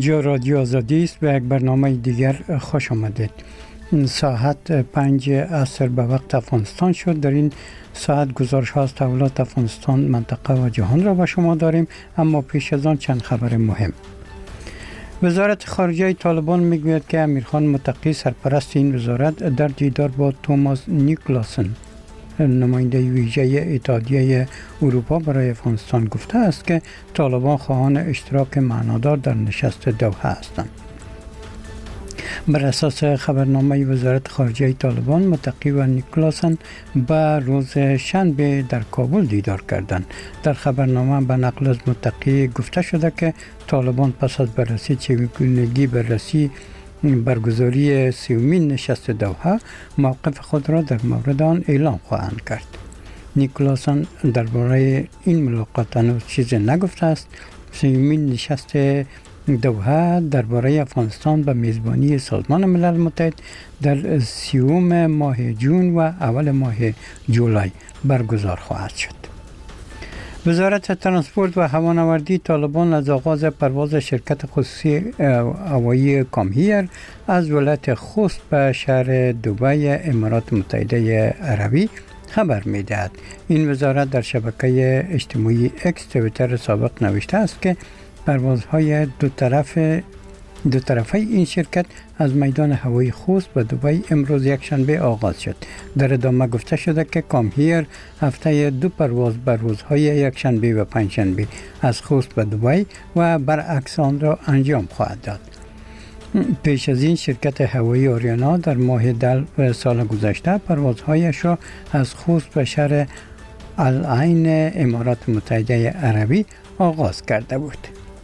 اینجا رادیو آزادی است. به یک برنامه دیگر خوش آمدید. ساعت 5 عصر به وقت افغانستان شد. در این ساعت گزارش ها از تحولات افغانستان، منطقه و جهان را به شما داریم، اما پیش از آن چند خبر مهم. وزارت خارجه طالبان میگوید که امیرخان متقی سرپرست این وزارت در دیدار با توماس نیکلاسن نماینده ویژه اتحادیه اروپا برای افغانستان گفته است که طالبان خواهان اشتراک معنادار در نشست دوحه هستند. بر اساس خبرنامه وزارت خارجه طالبان، متقی و نیکلاسن به روز شنبه در کابل دیدار کردند. در خبرنامه به نقل از متقی گفته شده که طالبان پس از بررسی چگونگی برگزاری سومین نشست دوحه موقف خود را در مورد آن اعلام خواهند کرد. نیکلاسن درباره این ملاقات هنوز چیزی نگفته است. سومین نشست دوحه درباره افغانستان به میزبانی سازمان ملل متحد در 30 ماه جون و اول ماه جولای برگزار خواهد شد. وزارت ترانسپورت و هوانوردی طالبان از آغاز پرواز شرکت خصوصی هوایی کامهیر از ولایت خوست به شهر دبی امارات متحده عربی خبر می‌دهد. این وزارت در شبکه اجتماعی اکس توییتر سابق نوشته است که پروازهای دو طرفه این شرکت از میدان هوایی خوست به دبی امروز یکشنبه آغاز شد. در ادامه گفته شده که کامهیر هفته 2 پرواز بر روزهای یکشنبه و پنجشنبه از خوست به دبی و برعکس آن را انجام خواهد داد. پیش از این شرکت هوایی آریانا در ماه دلو سال گذشته پروازهایش را از خوست به شهر العین امارات متحده عربی آغاز کرده بود.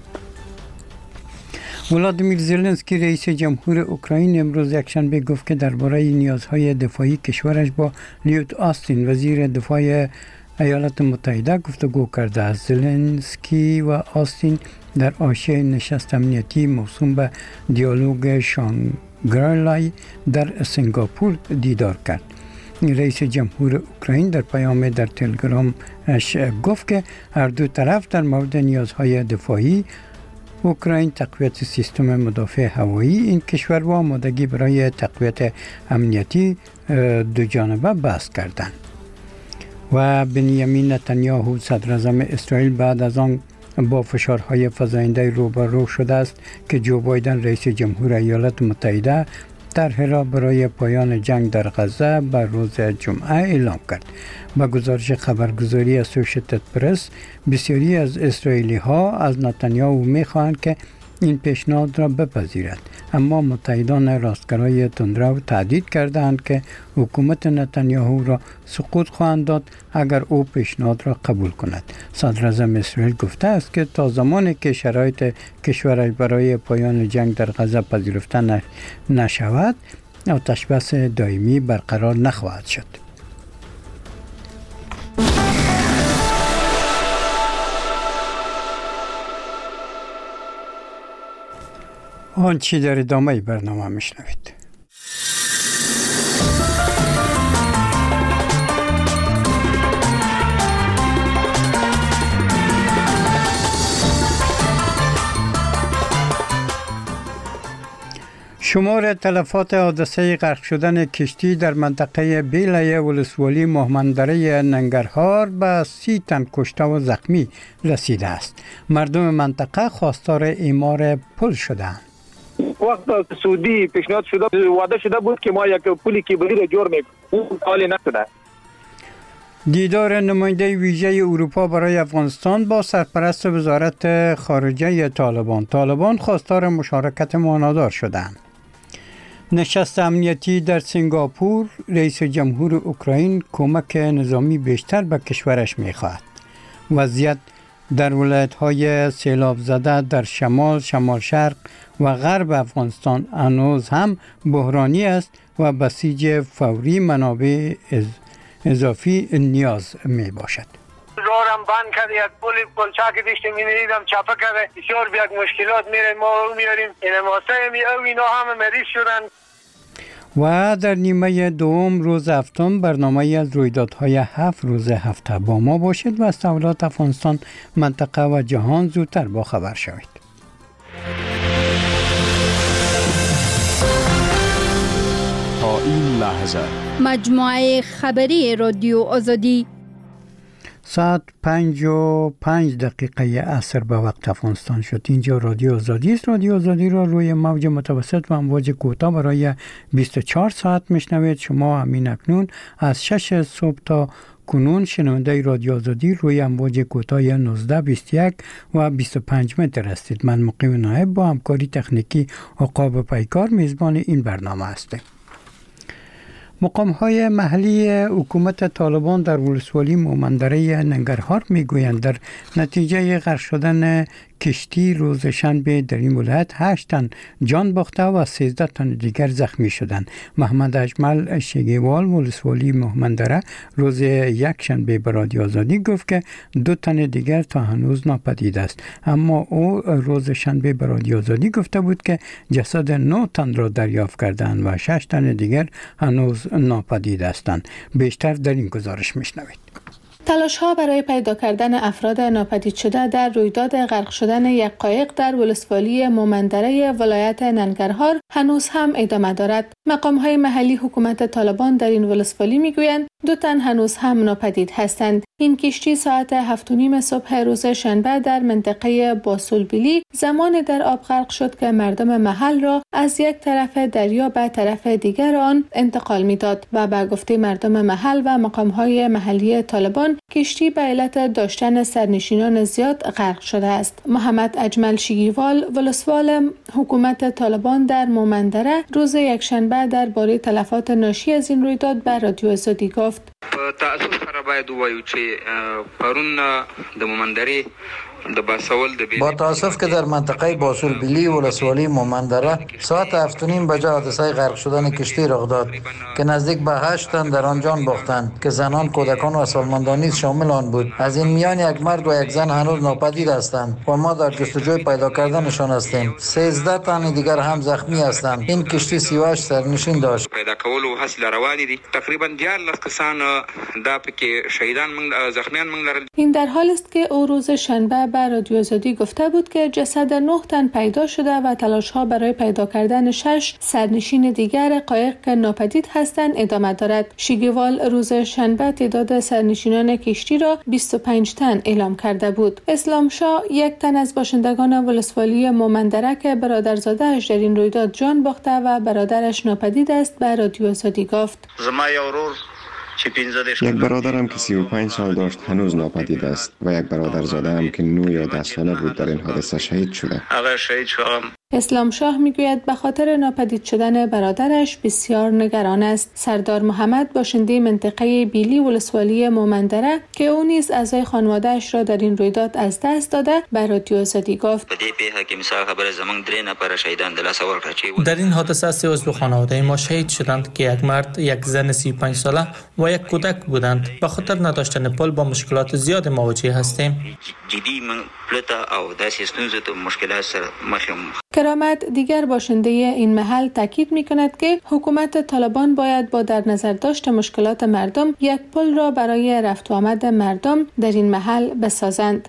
ولادیمیر زلنسکی رئیس جمهور اوکراین امروز یکشنبه گفت که درباره نیازهای دفاعی کشورش با لیوت آستین وزیر دفاع ایالات متحده گفتگو کرده است. زلنسکی و آستین در حاشیه نشست امنیتی موسوم به دیالوگ شانگری-لا در سنگاپور دیدار کرد. رئیس جمهور اوکراین در پیام در تلگرامش گفت که هر دو طرف در مورد نیازهای دفاعی اوکراین، تقویت سیستم مدافع هوایی این کشور و آمادگی برای تقویت امنیتی دو جانبه بحث کردند. و بنیامین نتانیاهو صدر اعظم اسرائیل بعد از آن با فشارهای فزاینده روبرو شده است که جو بایدن رئیس جمهور ایالات متحده طرح را برای پایان جنگ در غزه بر روز جمعه اعلام کرد. با گزارش خبرگزاری اسوسییتد پرس، بسیاری از اسرائیلی ها از نتانیاهو می‌خواهند که این پیشنهاد را بپذیرد، اما متحدان راستگرای تندرو تهدید کردند که حکومت نتانیاهو را سقوط خواهند داد اگر او پیشنهاد را قبول کند. صدر اعظم اسرائیل گفته است که تا زمانی که شرایط کشورش برای پایان جنگ در غزه پذیرفته نشود، آتش بس دائمی برقرار نخواهد شد. آنچه در ادامه برنامه میشنوید. شمار تلفات حادثه غرق شدن کشتی در منطقه بیلیه ولسوالی مهمندره ننگرهار به 30 تن کشته و زخمی رسیده است. مردم منطقه خواستار اعمار پل شدند. وقت سعودی پیشنهاد شده وعده شده بود که ما یک پلی کیبلی را جور میکنیم، اون حال نشده. دیدار نماینده ویژه اروپا برای افغانستان با سرپرست وزارت خارجه طالبان خواستار مشارکت معنادار شدند. نشست امنیتی در سنگاپور، رئیس جمهور اوکراین کمک نظامی بیشتر به کشورش می‌خواهد. وضعیت در ولایت‌های سیلاب زده در شمال شرق و غرب افغانستان هنوز هم بحرانی است و بسیج فوری منابع اضافی نیاز می باشد. رارم بند کرد، یک پلچه که دیشتیم می‌دیدم چپه کرده، بسیار یک مشکلات ما میاریم. این ماسه اینا همه مریض شدن. و در نیمه دوم روز هفتم برنامه از رویدادهای 7 روز هفته با ما باشید و از تحولات افغانستان، منطقه و جهان زودتر با خبر شوید. تا این لحظه. مجموعه خبری رادیو آزادی. ساعت 5:05 عصر به وقت افغانستان شد. اینجا رادیو آزادی است. رادیو آزادی را روی موج متوسط و امواج کوتاه برای 24 ساعت میشنوید. شما همین اکنون از 6 صبح تا کنون شنونده رادیو آزادی روی امواج کوتاه 19، 21 و 25 متر هستید. من مقیم نایب با همکاری تکنیکی عقاب پیکار میزبان این برنامه هستم. مقام‌های محلی حکومت طالبان در ولسوالی مومندره ننگرهار میگویند در نتیجه غرق شدن کشتی روز شنبه در این ولایت 8 تن جان باخته و 13 تن دیگر زخمی شدند. محمد اجمل شگیوال ولسوالی مومندره روز یک شنبه به رادیو آزادی گفت که 2 تن دیگر تا هنوز ناپدید است، اما او روز شنبه به رادیو آزادی گفته بود که جسد 9 تن را دریافت کردند و 6 تن دیگر هنوز ناپدید هستند. بیشتر در این گزارش میشنوید. تلاش‌ها برای پیدا کردن افراد ناپدید شده در رویداد غرق شدن یک قایق در ولسوالی مومندره ولایت ننگرهار هنوز هم ادامه دارد. مقام‌های محلی حکومت طالبان در این ولسوالی میگویند 2 تن هنوز هم ناپدید هستند. این کشتی ساعت 7:30 صبح روز شنبه در منطقه باسولبیلی زمان در آب غرق شد که مردم محل را از یک طرف دریا به طرف دیگر آن انتقال می‌داد و به گفته مردم محل و مقام‌های محلی طالبان کشتی به علت داشتن سرنشینان زیاد غرق شده است. محمد اجمل شگیوال ولسوال حکومت طالبان در مومندره روز یکشنبه درباره تلفات ناشی از این رویداد به رادیو آزادی گفت: تاسف سره باید ووایو چې پرون د مومندرې با تاسف که در منطقه باسولبیلی ولسوالی مومندره ساعت 7:30 بجه حادثه غرق شدن کشتی رخ داد که نزدیک به 8 تن در آن جان باختند که زنان، کودکان و سالمندان نیز شامل آن بود. از این میان یک مرد و یک زن هنوز ناپدید هستند و ما در جستجوی پیدا کردنشان هستیم. 13 تن دیگر هم زخمی هستند. این کشتی 38 سرنشین داشت. پیدا کولو هڅې روانې دي. تقریبا 14 کسان دا پکې شهیدان موږ زخمیان موږ لرل. این در حالی است که او روز شنبه به رادیو آزادی گفته بود که جسد 9 تن پیدا شده و تلاش‌ها برای پیدا کردن 6 سرنشین دیگر قایق که ناپدید هستند ادامه دارد. شگیوال روز شنبه تعداد سرنشینان کشتی را 25 تن اعلام کرده بود. اسلام شاه، یک تن از باشندگان ولسوالی مومندره که برادرزاده‌اش در این رویداد جان باخته و برادرش ناپدید است، به رادیو آزادی گفت: یک برادرم که 35 سال داشت هنوز ناپدید است و یک برادرزاده هم که 9 یا 10 ساله بود در این حادثه شهید شده. اسلام شاه میگوید به خاطر ناپدید شدن برادرش بسیار نگران است. سردار محمد باشنده منطقه بیلی ولسوالی مومندره که او نیز اعضای خانواده‌اش را در این رویداد از دست داده، به رادیو آزادی گفت: در این حادثه 3 عضو خانواده ما شهید شدند که یک مرد، یک زن 35 ساله و یک کودک بودند. به خاطر نداشتن پل با مشکلات زیاد مواجه هستیم. کرامت دیگر باشنده این محل تاکید می‌کند که حکومت طالبان باید با در نظر داشت مشکلات مردم یک پل را برای رفت و آمد مردم در این محل بسازند.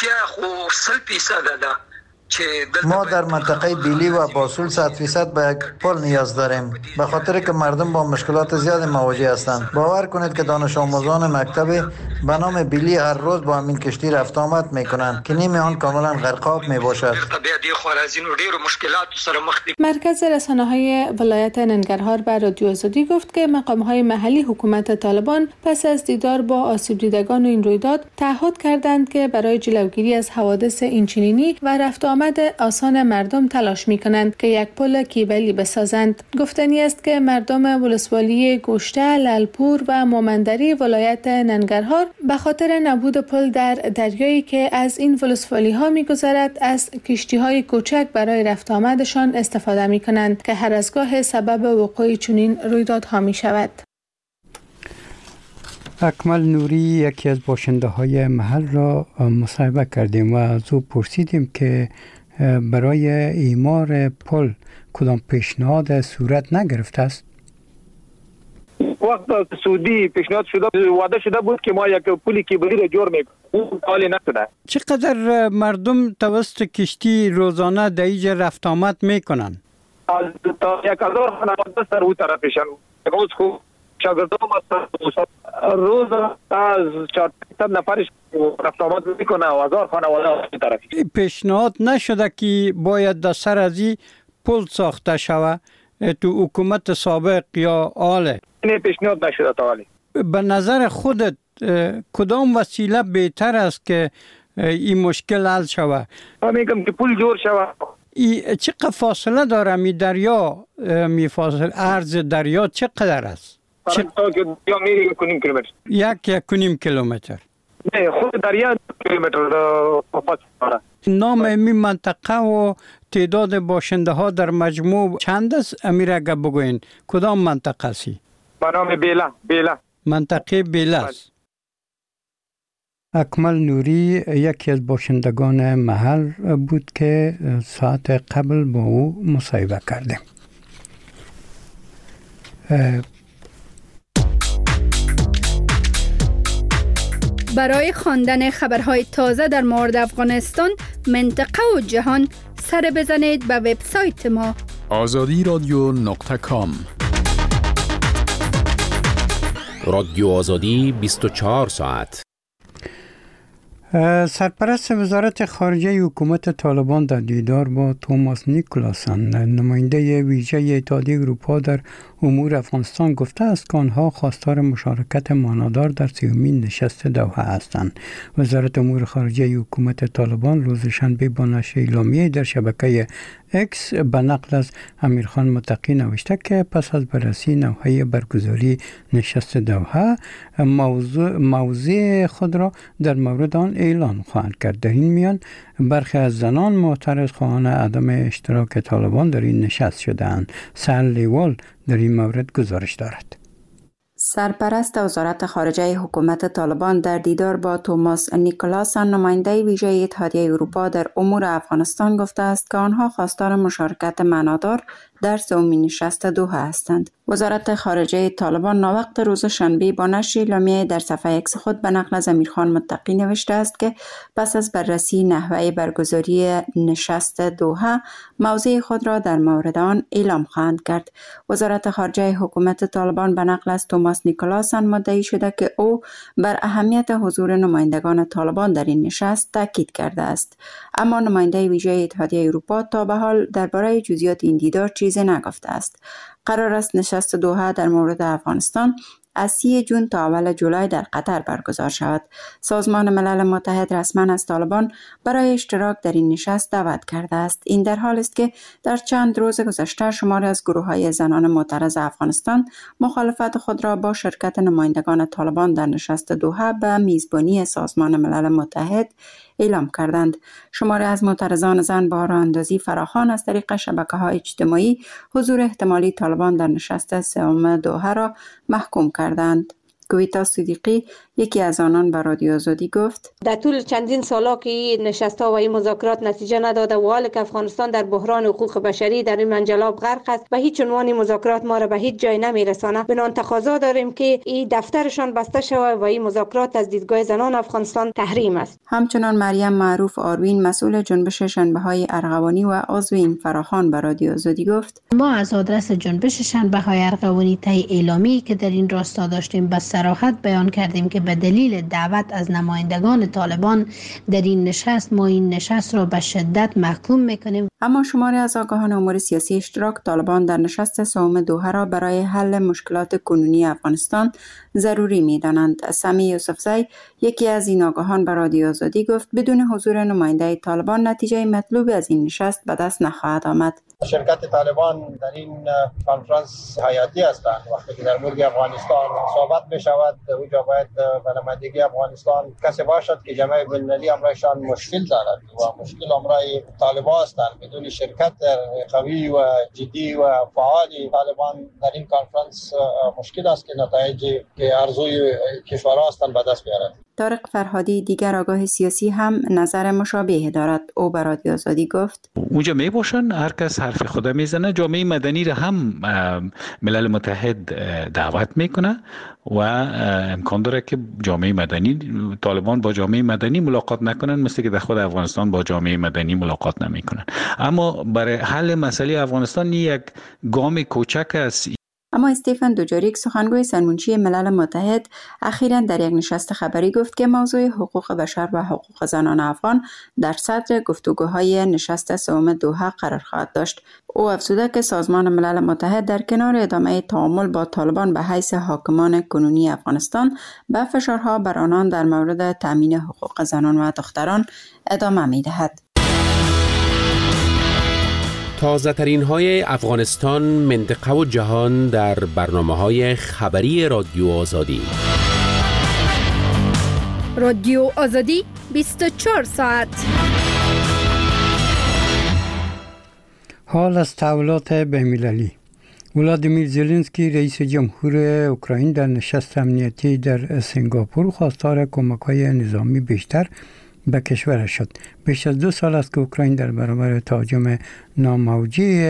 ما در منطقه بیلی و باسول 100% به یک پل نیاز داریم، به خاطر که مردم با مشکلات زیاد مواجه هستند. باور کنید که دانش آموزان مکتب به نام بیلی هر روز با همین کشتی رفت آمد میکنند که نیم آن کاملا غرقاب می باشد. مرکز رسانه‌های ولایت ننگرهار به رادیو آزادی گفت که مقام‌های محلی حکومت طالبان پس از دیدار با آسیب دیدگان این رویداد تعهد کردند که برای جلوگیری از حوادث اینچنینی و رفت آمد آسان مردم تلاش می‌کنند که یک پل کیبلی بسازند. گفتنی است که مردم ولسوالی گوشته، لالپور و مومندری ولایت ننگرهار به خاطر نبود پل در دریایی که از این ولسوالی‌ها می‌گذرد از کشتی‌های کوچک برای رفت آمدشان استفاده می‌کنند که هر از گاه سبب وقوع چنین رویدادها می‌شود. اکمل نوری یکی از باشنده‌های محل را مصاحبه کردیم و از او پرسیدیم که برای اعمار پل کدام پیشنهاد صورت نگرفته است. وقت سعودی پیشنهاد شده وعده شده بود که ما یک پلی کیبلی را جور میکنیم، اون حالی نشده. چقدر مردم توسط کشتی روزانه در اینجا رفت آمد میکنن؟ از تا 1000 خانواده سر او طرفشان. روز خوب شاگردان روز از 400 نفرش رفت آمد میکنه و 1000 خانواده از طرفی. پیشنهاد نشده که باید در سر از این پل ساخته شوه تو حکومت سابق یا آله؟ این پیشنهاد نشده تا حالی. به نظر خودت کدام وسیله بهتر است که این مشکل حل شوه؟ من میگم که پل جور شوه. چقدر فاصله داره می دریا؟ می فاصله عرض دریا چقدر است؟ دریا میری 1.5 کیلومتر. 1.5 کیلومتر. نه خود دریا 2 کیلومتر فاصله داره. نام این منطقه و تعداد باشنده ها در مجموع چند است؟ امیر اگه بگوین کدام منطقه است؟ به نام بیلا. منطقه بیلا است. اکمل نوری یکی از باشندگان محل بود که ساعت قبل با او مصاحبه کردیم. برای خواندن خبرهای تازه در مورد افغانستان، منطقه و جهان، سر بزنید به وبسایت ما azadiradyo.com. رادیو آزادی 24 ساعت. سرپرست وزارت خارجه حکومت طالبان در دیدار با توماس نیکولاسن، نماینده ویژه اتحادیه اروپا در امور افغانستان، گفته است که آنها خواستار مشارکت معنادار در 30مین نشست دوحه هستند. وزارت امور خارجه حکومت طالبان روز شنبه با نشر اعلامیه در شبکه اکس به نقل از امیرخان متقی نوشته که پس از بررسی نوحه برگزاری نشست دوحه موضع خود را در مورد آن اعلان خواهند کرد. در این میان برخی از زنان معترض خواهان عدم اشتراک طالبان در این نشست شده‌اند. سال لیوال در این مورد گزارش دارد. سرپرست وزارت خارجه حکومت طالبان در دیدار با توماس نیکولاسن، نماینده ویژه اتحادیه اروپا در امور افغانستان، گفته است که آنها خواستار مشارکت معنادار در 30مین نشست دوحه هستند. وزارت خارجه طالبان ناوقت روز شنبه با نشر اعلامیه در صفحه اکس خود به نقل از امیرخان متقی نوشته است که پس از بررسی نحوه برگزاری نشست دوحه موضع خود را در مورد آن اعلام خواهند کرد. وزارت خارجه حکومت طالبان به نقل از توماس نیکولاسن مدعی شده که او بر اهمیت حضور نمایندگان طالبان در این نشست تاکید کرده است، اما نماینده ویژه اتحادیه اروپا تا به حال درباره جزئیات این دیدار چیزی نگفته است. قرار است نشست دوحه در مورد افغانستان از 30 جون تا اول جولای در قطر برگزار شود. سازمان ملل متحد رسما از طالبان برای اشتراک در این نشست دعوت کرده است. این در حال است که در چند روز گذشته شماری از گروه‌های زنان معترض افغانستان مخالفت خود را با شرکت نمایندگان طالبان در نشست دوحه به میزبانی سازمان ملل متحد اعلام کردند. شماری از معترضان زن با راه اندازی فراخوان از طریق شبکه‌های اجتماعی حضور احتمالی طالبان در نشست 30م دوحه را محکوم کردند. گویتا صدیقی یکی از آنان به رادیو آزادی گفت: در طول چندین سالا که این نشست‌ها و این مذاکرات نتیجه نداده و حالی که افغانستان در بحران حقوق بشری در این منجلاب غرق است و هیچ عنوان مذاکرات ما را به هیچ جای نمیرساند، بنابراین تقاضا داریم که این دفترشان بسته شود و این مذاکرات از دیدگاه زنان افغانستان تحریم است. همچنان مریم معروف آروین، مسئول جنبش شنبه‌های ارغوانی و عضو این فراخوان به رادیو آزادی گفت: ما از آدرس جنبش شنبه‌های ارغوانی طی اعلامی که در این راستا داشتیم به صراحت بیان کردیم که به دلیل دعوت از نمایندگان طالبان در این نشست ما این نشست را به شدت محکوم میکنیم. اما شماری از آگاهان امور سیاسی اشتراک طالبان در نشست 30م دوحه را برای حل مشکلات کنونی افغانستان ضروری می‌دانند. سمی یوسفزی، یکی از این آگاهان، به رادیو آزادی گفت بدون حضور نماینده طالبان نتیجه مطلوب از این نشست به دست نخواهد آمد. شرکت طالبان در این کنفرانس حیاتی هستند. وقتی که در مورد افغانستان صحبت بشود، اونجا باید به نمایندگی افغانستان کسی باشد که جامعه بین‌المللی امرایشان مشکل دارد و مشکل امرای طالبان هستند. بدون شرکت قوی و جدی و فعالی طالبان در این کنفرانس مشکل است که نتایجی که ارزوی کشورها هستند به دست بیارد. طارق فرهادی دیگر آگاه سیاسی هم نظر مشابه دارد. او به رادیو آزادی گفت اونجا می باشن، هر کس حرف خود میزنه. جامعه مدنی را هم ملل متحد دعوت میکنه و امکان داره که جامعه مدنی، طالبان با جامعه مدنی ملاقات نکنن مثل که در خود افغانستان با جامعه مدنی ملاقات نمیکنن. اما برای حل مسئله افغانستان یک گام کوچک است. اما استیفن دوجاریک سخنگوی سرمنشی ملل متحد اخیراً در یک نشست خبری گفت که موضوع حقوق بشر و حقوق زنان افغان در صدر گفتگوهای نشست سوم دوحه قرار خواهد داشت. او افزوده که سازمان ملل متحد در کنار ادامه تعامل با طالبان به حیث حاکمان کنونی افغانستان به فشارها بر آنان در مورد تامین حقوق زنان و دختران ادامه می‌دهد. تازه ترین های افغانستان، منطقه و جهان در برنامه های خبری رادیو آزادی. رادیو آزادی 24 ساعت. حال از تحولات بین‌المللی. ولادیمیر زلنسکی رئیس جمهور اوکراین در نشست امنیتی در سنگاپور خواستار کمک‌های نظامی بیشتر به کشور شد. بیش از 2 سال است که اوکراین در برابر تهاجم ناموجی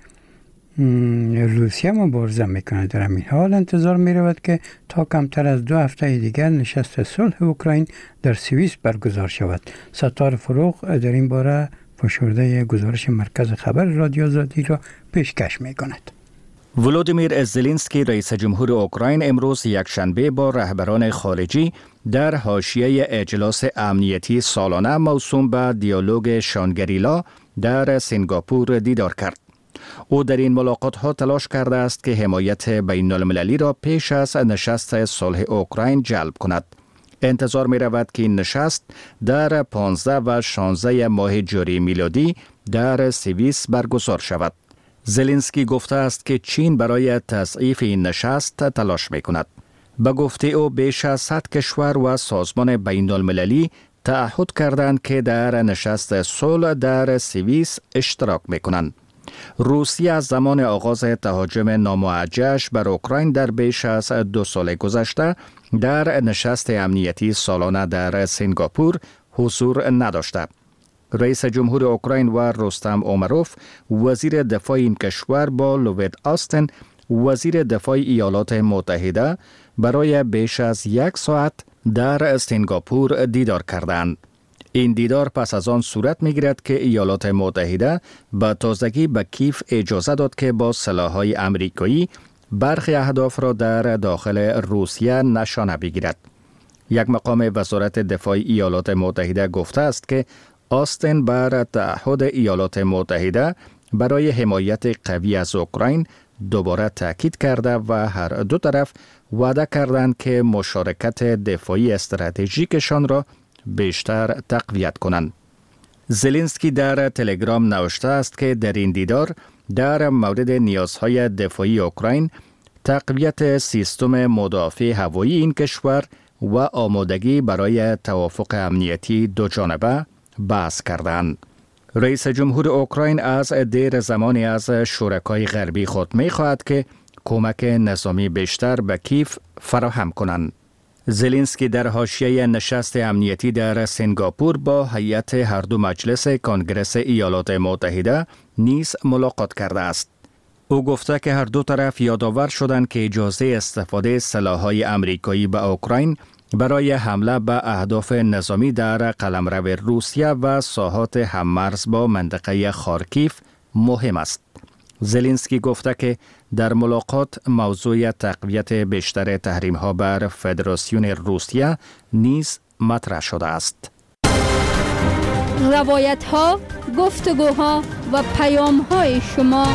روسیه مبارزه میکنه. در همین حال انتظار میرود که تا کمتر از 2 هفته دیگر نشست صلح اوکراین در سوئیس برگزار شود. ستار فروغ در این باره فشرده گزارش مرکز خبر رادیو آزادی را پیشکش میکند. ولادیمیر زلنسکی رئیس جمهور اوکراین امروز یکشنبه با رهبران خارجی در حاشیه اجلاس امنیتی سالانه موسوم به دیالوگ شانگریلا در سنگاپور دیدار کرد. او در این ملاقات ها تلاش کرده است که حمایت بین المللی را پیش از نشست صلح اوکراین جلب کند. انتظار می رود که این نشست در 15 و 16 ماه جاری میلادی در سوئیس برگزار شود. زلنسکی گفته است که چین برای تضعیف این نشست تلاش می کند. به گفته او بیش از 100 کشور و سازمان بین المللی تعهد کردند که در نشست صلح در سوئیس اشتراک می کنند. روسیه از زمان آغاز تهاجم ناموجه‌اش بر اوکراین در بیش از 2 سال گذشته در نشست امنیتی سالانه در سنگاپور حضور نداشته. رئیس جمهور اوکراین و رستم اومروف وزیر دفاع این کشور با لوید آستن وزیر دفاع ایالات متحده برای بیش از 1 ساعت در سنگاپور دیدار کردند. این دیدار پس از آن صورت می‌گیرد که ایالات متحده به تازگی به کیف اجازه داد که با سلاح‌های آمریکایی برخی اهداف را در داخل روسیه نشانه بگیرد. یک مقام وزارت دفاع ایالات متحده گفته است که آستن بر تعهد ایالات متحده برای حمایت قوی از اوکراین دوباره تاکید کرده و هر دو طرف وعده کردند که مشارکت دفاعی استراتژیکشان را بیشتر تقویت کنند. زلنسکی در تلگرام نوشته است که در این دیدار در مورد نیازهای دفاعی اوکراین، تقویت سیستم مدافع هوایی این کشور و آمادگی برای توافق امنیتی دوجانبه بحث کردند. رئیس جمهور اوکراین از دیر زمانی از شرکای غربی خود می‌خواهد که کمک نظامی بیشتر به کیف فراهم کنند. زلنسکی در حاشیه نشست امنیتی در سنگاپور با هیئت هر دو مجلس کنگره ایالات متحده نیز ملاقات کرده است. او گفته که هر دو طرف یادآور شدند که اجازه استفاده سلاح‌های آمریکایی به اوکراین برای حمله به اهداف نظامی در قلمرو روسیه و ساحات هممرز با منطقه خارکیف مهم است. زلنسکی گفته که در ملاقات موضوع تقویت بیشتر تحریم‌ها بر فدراسیون روسیه نیز مطرح شده است. روایت‌ها، گفتگوها و پیام‌های شما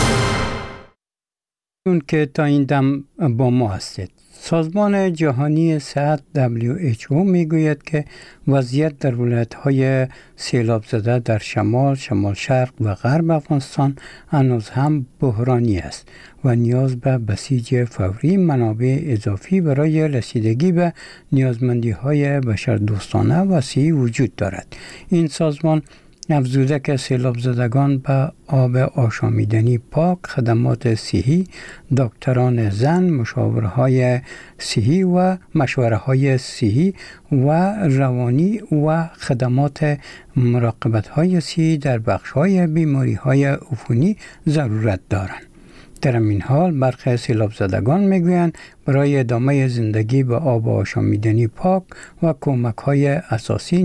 اون که تا این دم با ما هستید. سازمان جهانی صحت WHO میگوید که وضعیت در ولایت‌های سیلاب زده در شمال شرق و غرب افغانستان هنوز هم بحرانی است و نیاز به بسیج فوری منابع اضافی برای رسیدگی به نیازمندی‌های بشردوستانه وسیع وجود دارد. این سازمان افزوده سیلاب زدگان به آب آشامیدنی پاک، خدمات صحی، دکتران زن، مشاورهای صحی و مشوره‌های صحی و روانی و خدمات مراقبت‌های صحی در بخش‌های بیماری‌های عفونی ضرورت دارند. در این حال برخی سیلاب زدگان میگویند برای ادامه زندگی به آب آشامیدنی پاک و کمک‌های اساسی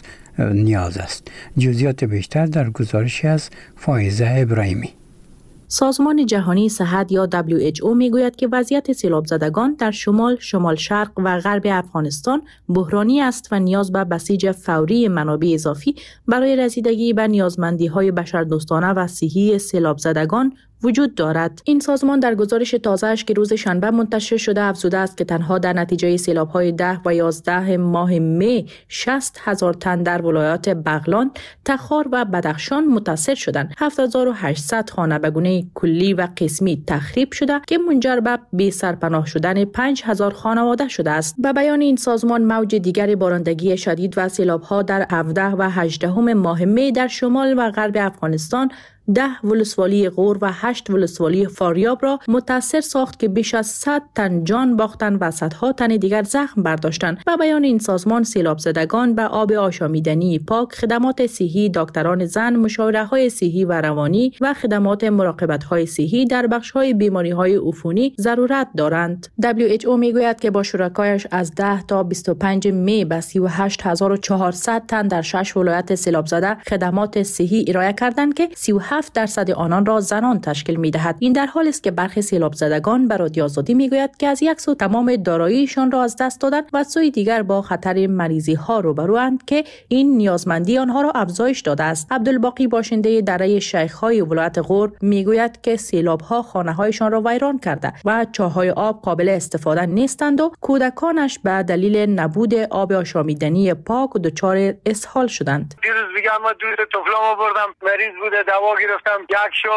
نیاز است. جزئیات بیشتر در گزارشی از فائزه ابراهیمی. سازمان جهانی صحت یا WHO میگوید که وضعیت سیلاب زدگان در شمال شرق و غرب افغانستان بحرانی است و نیاز به بسیج فوری منابع اضافی برای رسیدگی به نیازمندی‌های بشردوستانه و صحی سیلاب زدگان وجود دارد. این سازمان در گزارش تازه‌اش که روز شنبه منتشر شده افزوده است که تنها در نتیجه سیلاب‌های 10 و 11 ماه می 60,000 تن در ولایات بغلان، تخار و بدخشان متاثر شدند. 7800 خانه به گونه کلی و قسمی تخریب شده که منجر به بی سرپناه شدن 5000 خانواده شده است. به بیان این سازمان موج دیگر بارندگی شدید و سیلاب‌ها در 17 و 18 ماه می در شمال و غرب افغانستان 10 ولسوالی غور و 8 ولسوالی فاریاب را متاثر ساخت که بیش از 100 تن جان باختند و صدها تن دیگر زخم برداشتند. و بیان این سازمان سیلاب زدگان به آب آشامیدنی پاک، خدمات صحی، دکتران زن، مشاوره‌های صحی و روانی و خدمات مراقبت‌های صحی در بخش‌های بیماری‌های عفونی ضرورت دارند. WHO میگوید که با شرکایش از 10 تا 25 می به 38400 تن در 6 ولایت سیلاب زده خدمات صحی ارائه کردند که 37% آنان را زنان تشکیل می‌دهد. این در حالی است که برخی سیلاب زدگان به رادیو آزادی میگوید که از یک سو تمام داراییشان را از دست دادند و از سوی دیگر با خطر مریضی‌ها روبروند که این نیازمندی آنها را افزایش داده است. عبدالباقی باشنده دره شیخ‌های ولایت غور میگوید که سیلاب‌ها خانه‌هایشان را ویران کرده و چاه‌های آب قابل استفاده نیستند و کودکانش به دلیل نبود آب آشامیدنی پاک دچار اسهال شدند. دیروز دیگه ما دو تا طفلامو بردم، مریض بوده، دوا گرفتم، یک شو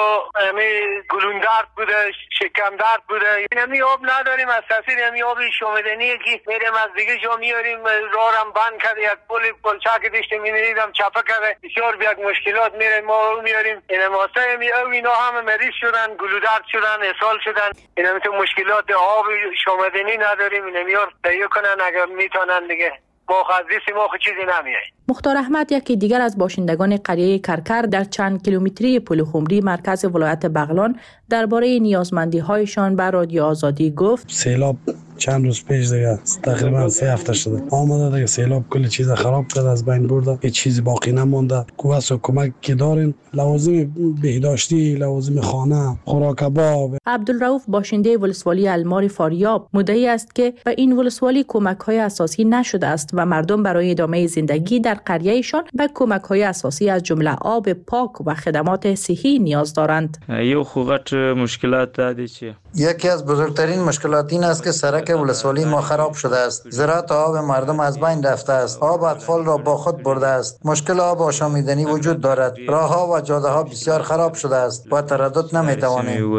گلون درد بوده، شکم درد بوده. اینمی آب نداریم، از تاثیر اینمی آب شومدنیه که میریم از دیگه جا میاریم، راهرم بند کرده، یک پلچک داشته می‌دیدم چپه کرده، بسیار یک مشکلات میریم ما میاریم. این ماسه اینا همه مریض شدن، گلو درد شدن، اسهال شدن. اینمی تو مشکلات آب شومدنی نداریم، اینمی رو تهیه کنن اگر میتونن دیگه. با خزیسی ما چیزی نمیه. مختار احمد یکی دیگر از باشندگان قریه کرکر در چند کیلومتری پلخمری مرکز ولایت بغلان درباره نیازمندی‌هایشان به رادیو آزادی گفت: سیلاب چند روز پیش دیگه تقریبا 3 هفته شده آمده دیگه، سیلاب کلی چیز خراب کرده، از بین برده، هیچ چیزی باقی نمونده. کوس و کمک که داریم، لوازم بهداشتی، لوازم خانه، خوراک آب. عبدالرؤوف باشنده ولسوالی المار فاریاب مدعی است که به این ولسوالی کمک‌های اساسی نشده است و مردم برای ادامه زندگی در قریه‌شان به کمک‌های اساسی از جمله آب پاک و خدمات صحی نیاز دارند. یو خوغت مشکلات دادی چی؟ یکی از بزرگترین مشکلات این است که سرک ولسوالی ما خراب شده است. زراعت آب مردم از بین رفته است. آب اطفال را با خود برده است. مشکل آب آشامیدنی وجود دارد. راه‌ها و جاده‌ها بسیار خراب شده است. با تردد نمی‌توانیم.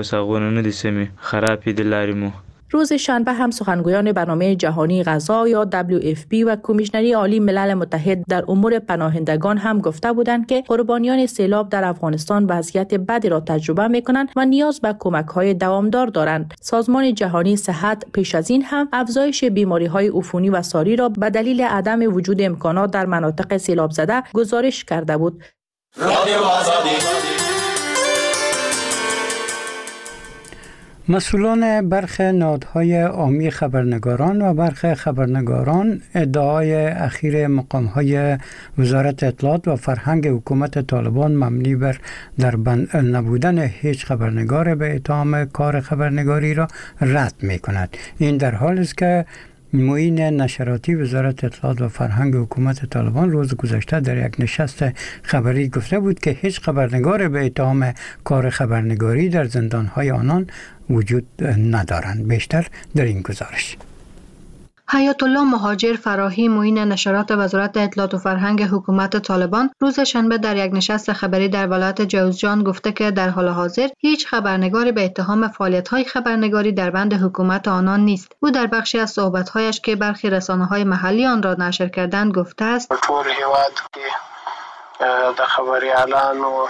روز شنبه هم سخنگویان برنامه جهانی غذا یا WFP و کمیشنری عالی ملل متحد در امور پناهندگان هم گفته بودند که قربانیان سیلاب در افغانستان وضعیت بدی را تجربه می‌کنند و نیاز به کمک‌های دوامدار دارند. سازمان جهانی صحت پیش از این هم افزایش بیماری‌های عفونی و ساری را به دلیل عدم وجود امکانات در مناطق سیلاب زده گزارش کرده بود. مسئولان برخی نهادهای عامی خبرنگاران و برخی خبرنگاران ادعای اخیر مقامهای وزارت اطلاعات و فرهنگ حکومت طالبان مبنی بر در نبودن هیچ خبرنگار به اتهام کار خبرنگاری را رد می کند. این در حالی است که معین نشراتی وزارت اطلاعات و فرهنگ حکومت طالبان روز گذشته در یک نشست خبری گفته بود که هیچ خبرنگار به اتهام کار خبرنگاری در زندانهای آنان وجود ندارند. بیشتر در این گزارش. حیات الله مهاجر فراهی معین نشرات وزارت اطلاعات و فرهنگ حکومت طالبان روز شنبه در یک نشست خبری در ولایت جوزجان گفته که در حال حاضر هیچ خبرنگاری به اتهام فعالیت‌های خبرنگاری در بند حکومت آنان نیست. او در بخشی از صحبت‌هایش که برخی رسانه‌های محلی آن را نشر کردند گفته است: در خبری اعلان و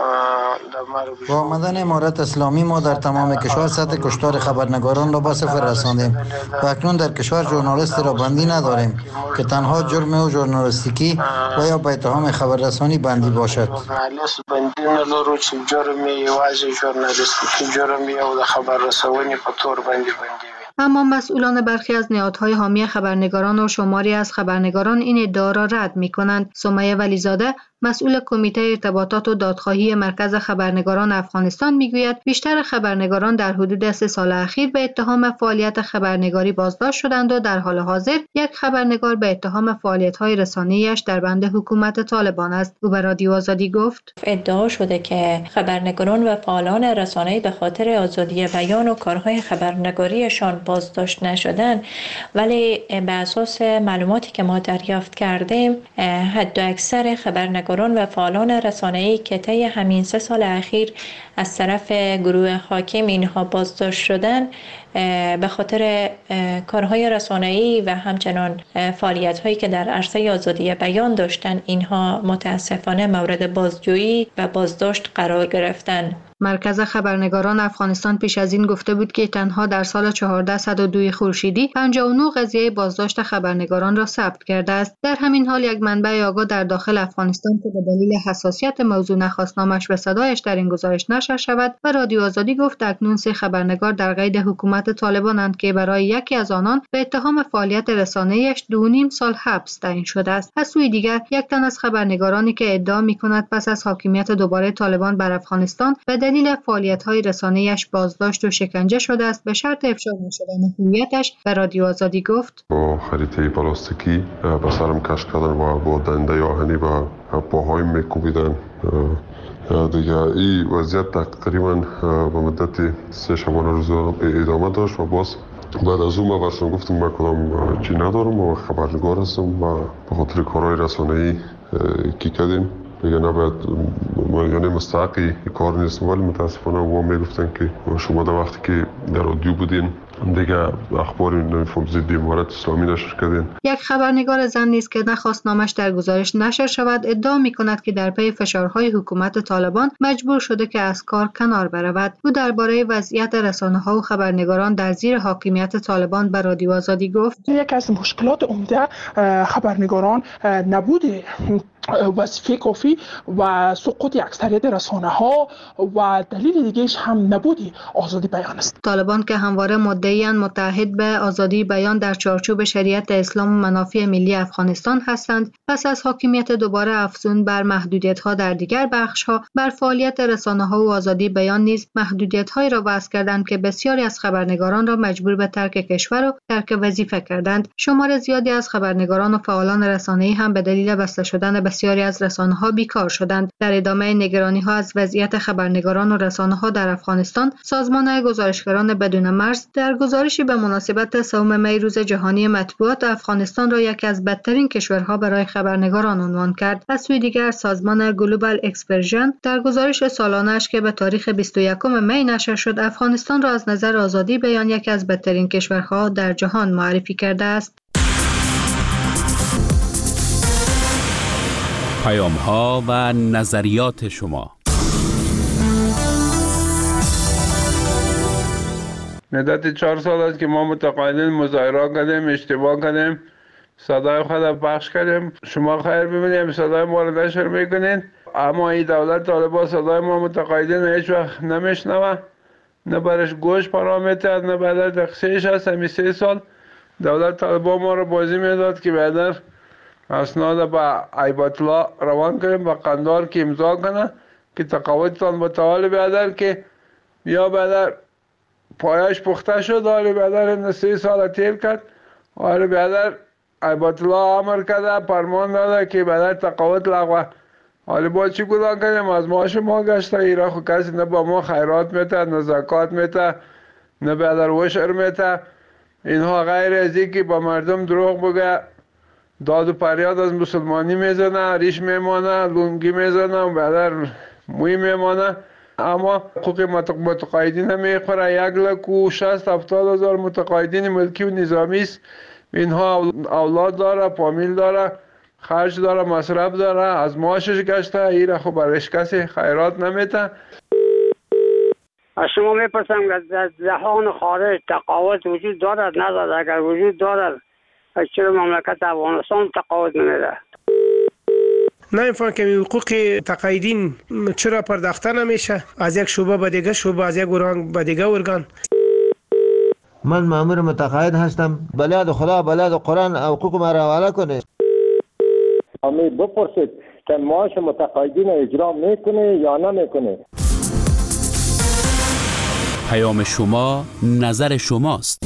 با آمدن امارت اسلامی ما در تمام کشور سطح کشتار خبرنگاران را به صفر رساندیم و اکنون در کشور ژورنالیست را بندی نداریم که تنها جرم و ژورنالیستیکی و یا به اتهام خبررسانی بندی باشد. ژورنالیست بندی ندارو چې جرمی واژه ژورنالیستیکی جرمی او د خبررسانی په تور بندی اما مسئولان برخی از نهادهای حامی خبرنگاران و شماری از خبرنگاران این ادعا را رد می‌کنند. سمیه ولیزاده مسئول کمیته ارتباطات و دادخواهی مرکز خبرنگاران افغانستان میگوید بیشتر خبرنگاران در حدود 3 سال اخیر به اتهام فعالیت خبرنگاری بازداشت شدند و در حال حاضر یک خبرنگار به اتهام فعالیت‌های رسانه‌ایش در بند حکومت طالبان است. او به رادیو آزادی گفت ادعا شده که خبرنگاران و فعالان رسانه‌ای به خاطر آزادی بیان و کارهای خبرنگاریشان بازداشت نشدند، ولی به اساس معلوماتی که ما دریافت کردیم حداکثر خبرنگاران و فعالان رسانه‌ای که طی همین 3 سال اخیر از طرف گروه حاکم اینها بازداشت شدن به خاطر کارهای رسانه‌ای و همچنان فعالیت‌هایی که در عرصه آزادی بیان داشتن اینها متاسفانه مورد بازجویی و بازداشت قرار گرفتند. مرکز خبرنگاران افغانستان پیش از این گفته بود که تنها در سال 1402 خورشیدی 59 قضیه بازداشت خبرنگاران را ثبت کرده است. در همین حال یک منبع آگاه در داخل افغانستان که به دلیل حساسیت موضوع نخواست نامش به صدایش در این گزارش نشر شود و رادیو آزادی گفت اکنون 3 خبرنگار در قید حکومت طالبانند که برای یکی از آنان به اتهام فعالیت رسانه‌ایش 2.5 سال حبس تعیین شده است. از سوی دیگر یک تن از خبرنگارانی که ادعا می‌کند پس از حاکمیت دوباره طالبان بر افغانستان به دلیل فعالیت‌های رسانه‌ایش بازداشت و شکنجه شده است به شرط افشا نشدن هویتش به رادیو آزادی گفت با خریطه پلاستیکی به سرم کش کردن و با دنده آهنی و پاهایم میکوبیدن. دیگه این وضعیت تقریبا به مدت 3 شبانه روز ادامه داشت و باز بعد از اون ما برشون گفتم من کدام چی ندارم و خبرنگار هستم و به خاطر کارهای رسانه‌ای کی کردیم دیگه نباید یعنی مستحقی کار نیست، ولی متاسفانه و میگفتن که شما در وقتی که در رادیو بودین دیگه اخبار نمیفهم ضد امارت اسلامی نشر کردین. یک خبرنگار زن نیز که نخواست نامش در گزارش نشر شود ادعا می‌کند که در پی فشارهای حکومت طالبان مجبور شده که از کار کنار برود. او درباره وضعیت رسانه‌ها و خبرنگاران در زیر حاکمیت طالبان به رادیو آزادی گفت یکی از مشکلات عمده خبرنگاران نبود وظیفه کافی و سقوط اکثریت رسانه‌ها و دلیل دیگه‌اش هم نبودی آزادی بیان است. طالبان که همواره مدعیان متحد به آزادی بیان در چارچوب شریعت اسلام و منافع ملی افغانستان هستند، پس از حاکمیت دوباره افزون بر محدودیت‌ها در دیگر بخش‌ها بر فعالیت رسانه‌ها و آزادی بیان نیز محدودیت‌هایی را وضع کردند که بسیاری از خبرنگاران را مجبور به ترک کشور و ترک وظیفه کردند. شمار زیادی از خبرنگاران و فعالان رسانه‌ای هم به دلیل بسته شدن بسیاری از رسانه‌ها بیکار شدند. در ادامه نگرانی‌ها از وضعیت خبرنگاران و رسانه‌ها در افغانستان، سازمان گزارشگران بدون مرز در گزارشی به مناسبت 3 می روز جهانی مطبوعات افغانستان را یکی از بدترین کشورها برای خبرنگاران عنوان کرد. از سوی دیگر سازمان گلوبال اکسپرژن در گزارش سالانه‌اش که به تاریخ 21 می نشر شد، افغانستان را از نظر آزادی بیان یکی از بدترین کشورها در جهان معرفی کرده است. پیام‌ها و نظریات شما. مدت 4 سال است که ما متقاعدین مظاهره کردیم، اشتباه کردیم، صدای خود پخش کردیم. شما خیر ببینید صدای ما را نشر میکنین، اما این دولت طالبان صدای ما متقاعدین هیچ وقت نمیشنوه، نه برش گوش پرا میتد، نه بعد تقصیرش هست. همین 3 سال دولت طالبان ما را بازی میداد که بعد اسناد با ایبات الله روان کنیم با قندار که امضا کنه که تقاعدتان با تعالی بیادر که یا بیادر پایش پخته شد، حالی بیادر 3 سال تیر کرد، حالی بیادر ایبات الله امر کرده فرمان داده که بیادر تقاعد لغوه. حالی با چی گذار کنیم؟ از ما شما گشته ایرا خو کسی نه با ما خیرات میته، نه زکات میته، نه بیادر وشر میته. اینها غیر از این که با مردم دروغ بگه، داد و پریاد از مسلمانی میزنه، ریش میمانه، لونگی میزنه و بعد موی میمانه. اما حقوق متقاعدین میخوره. 1,60,000 متقاعدین ملکی و نظامی است. اینها اولاد داره، فامیل داره، خرج داره، مصرف داره، از معاشش گشته، این خب برش کسی خیرات نمیده. از شما میپرسم که در جهان خارج تقاعد وجود دارد ندارد؟ اگر وجود دارد چرا مملکت افغانستان تقاعد نمیده؟ نمیفهم که حقوق تقاعدین چرا پرداخته نمیشه از یک شعبه به دیگه شعبه، از یک ارگان به دیگه ارگان؟ من مأمور متقاعد هستم، بلاد خدا بلاد قرآن حقوق ما را حواله کنه. امی بپرسید که معاش متقاعدین اجرا میکنه یا نمیکنه. پیام شما نظر شماست.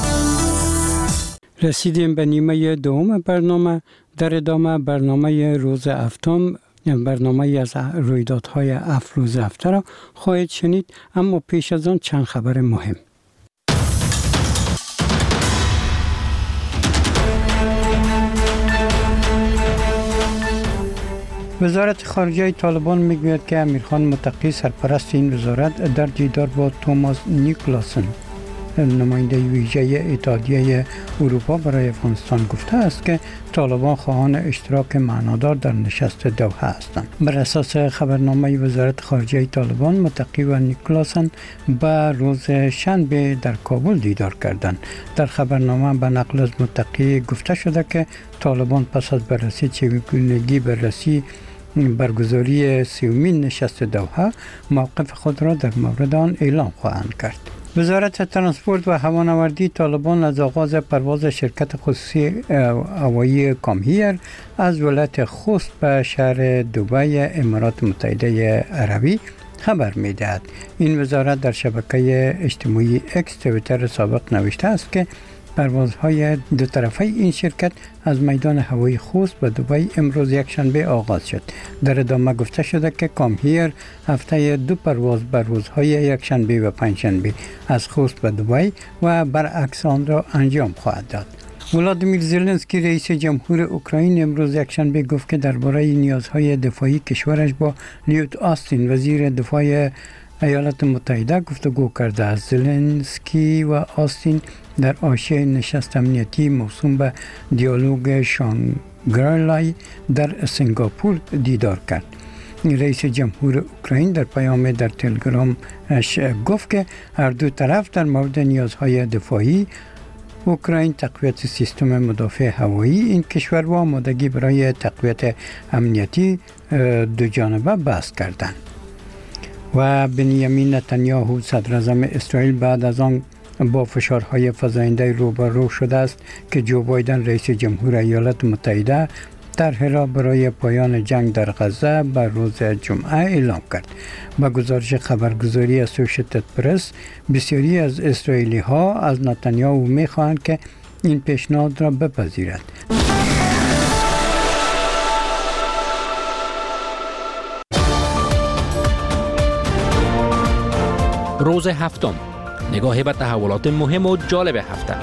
رسیدیم به نیمه دوم برنامه. در ادامه برنامه روز هفتم، برنامه از رویدادهای 7 روز هفته را خواهید شنید، اما پیش از آن چند خبر مهم. وزارت خارجه طالبان میگوید که امیرخان متقی سرپرست این وزارت در دیدار با توماس نیکلاسن نماینده ویژه اتحادیه اروپا برای افغانستان گفته است که طالبان خواهان اشتراک معنادار در نشست دوحه هستند. بر اساس خبرنامه وزارت خارجه طالبان، متقی و نیکلاسن به روز شنبه در کابل دیدار کردند. در خبرنامه به نقل از متقی گفته شده که طالبان پس از بررسی چگونگی برگزاری 30مین نشست دوحه موقف خود را در مورد آن اعلام خواهند کرد. وزارت ترانسپورت و هوانوردی طالبان از آغاز پرواز شرکت خصوصی هوایی کامهیر از ولایت خوست به شهر دبی امارات متحده عربی خبر می‌دهد. این وزارت در شبکه اجتماعی اکس توییتر سابق نوشته است که پروازهای دو طرفه این شرکت از میدان هوایی خوست به دبی امروز یکشنبه آغاز شد. در ادامه گفته شده که کامهیر هفته 2 پرواز بر روزهای یکشنبه و پنجشنبه از خوست به دبی و برعکس آن را انجام خواهد داد. ولادیمیر زلنسکی رئیس جمهور اوکراین امروز یکشنبه گفت که درباره نیازهای دفاعی کشورش با لیوت آستین وزیر دفاع ایالات متحده گفتگو کرده است. زلنسکی و آستین در حاشیه نشست امنیتی موسوم به دیالوگ شانگری-لا در سنگاپور دیدار کرد. رئیس جمهور اوکراین در پیام در تلگرامش گفت که هر دو طرف در مورد نیازهای دفاعی اوکراین، تقویت سیستم مدافع هوایی این کشور و آمادگی برای تقویت امنیتی دو جانبه بحث کردند. و بنیامین نتانیاهو صدراعظم اسرائیل بعد از آن با فشارهای فزاینده روبرو شده است که جو بایدن رئیس جمهور ایالات متحده طرح را برای پایان جنگ در غزه بر روز جمعه اعلام کرد. با گزارش خبرگزاری اسوشییتد پرس، بسیاری از اسرائیلی ها از نتانیاهو می خواهند که این پیشنهاد را بپذیرد. روز هفتم، نگاهی به تحولات مهم و جالب هفته.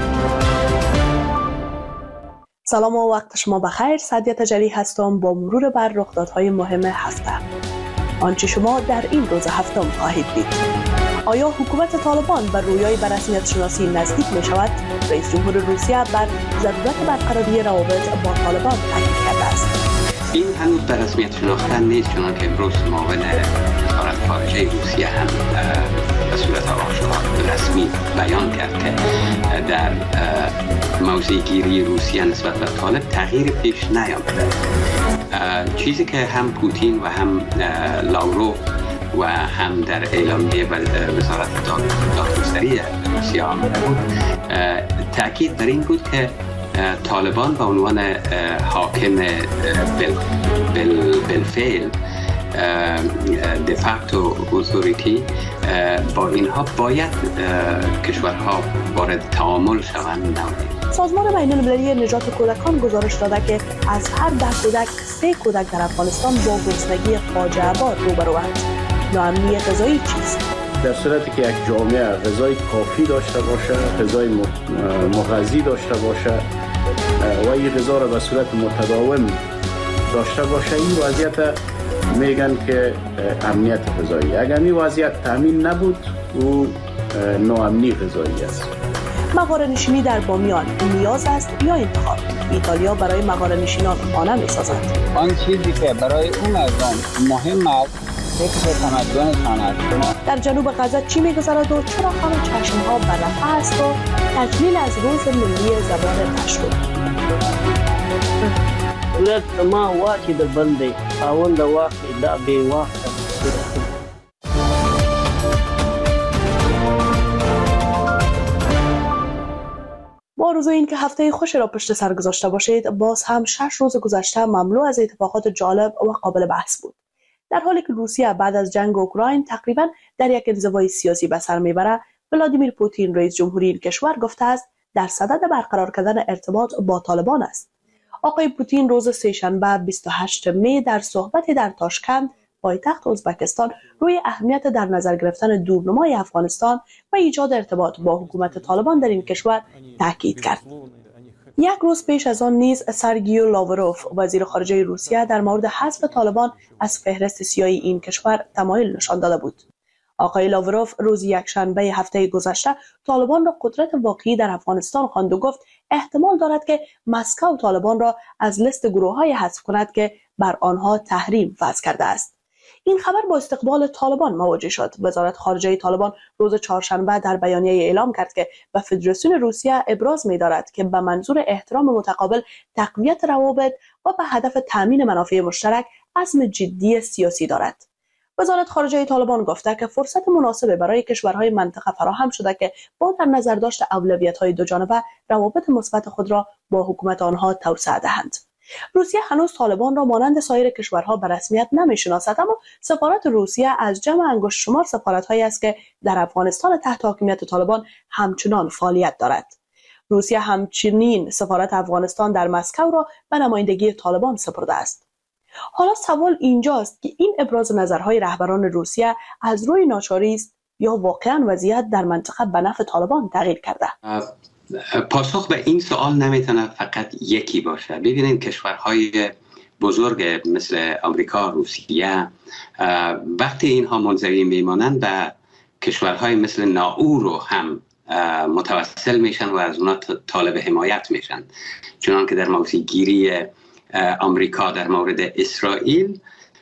سلام و وقت شما بخیر. سعدیه تجلی هستم با مرور بر رخدادهای مهم هفته. آنچه شما در این روز هفتم خواهید دید: آیا حکومت طالبان بر رویای به رسمیت شناسی نزدیک می شود؟ رئیس جمهور روسیه بر ضرورت برقراری روابط با طالبان تاکید کرده است. این هنوز به رسمیت شناختن نیست، چون که امروز معاون وزارت خارجه روسیه هم به صورت آشکار رسمی بیان کرد که در موضع گیری روسیه نسبت به طالب تغییر پیش نیامده. چیزی که هم پوتین و هم لاورو و هم در اعلامیه وزارت دادگستری روسیه آمده بود، تأکید بر این بود که طالبان به عنوان حاکم بالفعل دفاکتو اتوریتی با اینها باید کشورها وارد تعامل شوند. سازمان بین‌المللی نجات کودکان گزارش داده که از هر 10 کودک 3 کودک در افغانستان با گرسنگی فاجعه بار روبروند. ناامنی غذایی چیست؟ در صورتی که یک جامعه غذای کافی داشته باشه، غذای مغذی داشته باشه و این غذا را به صورت متداوم داشته باشه، این وضعیت میگن که امنیت غذایی. اگر این وضعیت تامین نبود، او ناامنی غذایی است. مغاره نشینی در بامیان نیاز است یا انتخاب؟ ایتالیا برای مغاره نشینان خانه می‌سازد. آن چیزی که برای اون مردم مهم است فکر تمدنشان است. در جنوب غزه چی می‌گذرد و چرا همه چشم‌ها بررفته است و تجلیل از روز ملی زبان پشتو؟ ولد ما واقعی د بل دی خاوند واقعی دا بې واقعه. با آرزوی این که هفته خوشی را پشت سر گذاشته باشید، باز هم 6 روز گذشته مملو از اتفاقات جالب و قابل بحث بود. در حالی که روسیه بعد از جنگ اوکراین تقریبا در یک انزوای سیاسی به سر میبرد، ولادیمیر پوتین رئیس جمهوری این کشور گفته است در صدد برقرار کردن ارتباط با طالبان است. آقای پوتین روز سه‌شنبه 28 می در صحبتی در تاشکند پایتخت ازبکستان روی اهمیت در نظر گرفتن دورنمای افغانستان و ایجاد ارتباط با حکومت طالبان در این کشور تاکید کرد. یک روز پیش از آن نیز سرگیو لاوروف وزیر خارجه روسیه در مورد حذف طالبان از فهرست سیاهی این کشور تمایل نشان داده بود. آقای لاوروف روز یکشنبه هفته گذشته طالبان را قدرت واقعی در افغانستان خواند و گفت احتمال دارد که مسکو طالبان را از لیست گروه‌های حذف کند که بر آنها تحریم وضع کرده است. این خبر با استقبال طالبان مواجه شد. وزارت خارجه طالبان روز چهارشنبه در بیانیه اعلام کرد که به فدراسیون روسیه ابراز می‌دارد که به منظور احترام متقابل، تقویت روابط و به هدف تامین منافع مشترک عزم جدی سیاسی دارد. وزارت خارجه طالبان گفته که فرصت مناسب برای کشورهای منطقه فراهم شده که با در نظر داشت اولویت‌های دوجانبه روابط مثبت خود را با حکومت آنها توسعه دهند. روسیه هنوز طالبان را مانند سایر کشورها به رسمیت نمی‌شناسد، اما سفارت روسیه از جمع انگشت شمار سفارت‌هایی است که در افغانستان تحت حاکمیت طالبان همچنان فعالیت دارد. روسیه همچنین سفارت افغانستان در مسکو را به نمایندگی طالبان سپرده است. حالا سوال اینجاست که این ابراز نظرهای رهبران روسیه از روی ناچاری است یا واقعا وضعیت در منطقه به نفع طالبان تغییر کرده؟ پاسخ به این سوال نمیتونه فقط یکی باشه. ببینید کشورهای بزرگ مثل آمریکا، روسیه، وقتی اینها منزوی میمانند به کشورهای مثل ناورو هم متوسل میشن و از اونا طالب حمایت میشن. چنان که در موضع‌گیری آمریکا در مورد اسرائیل،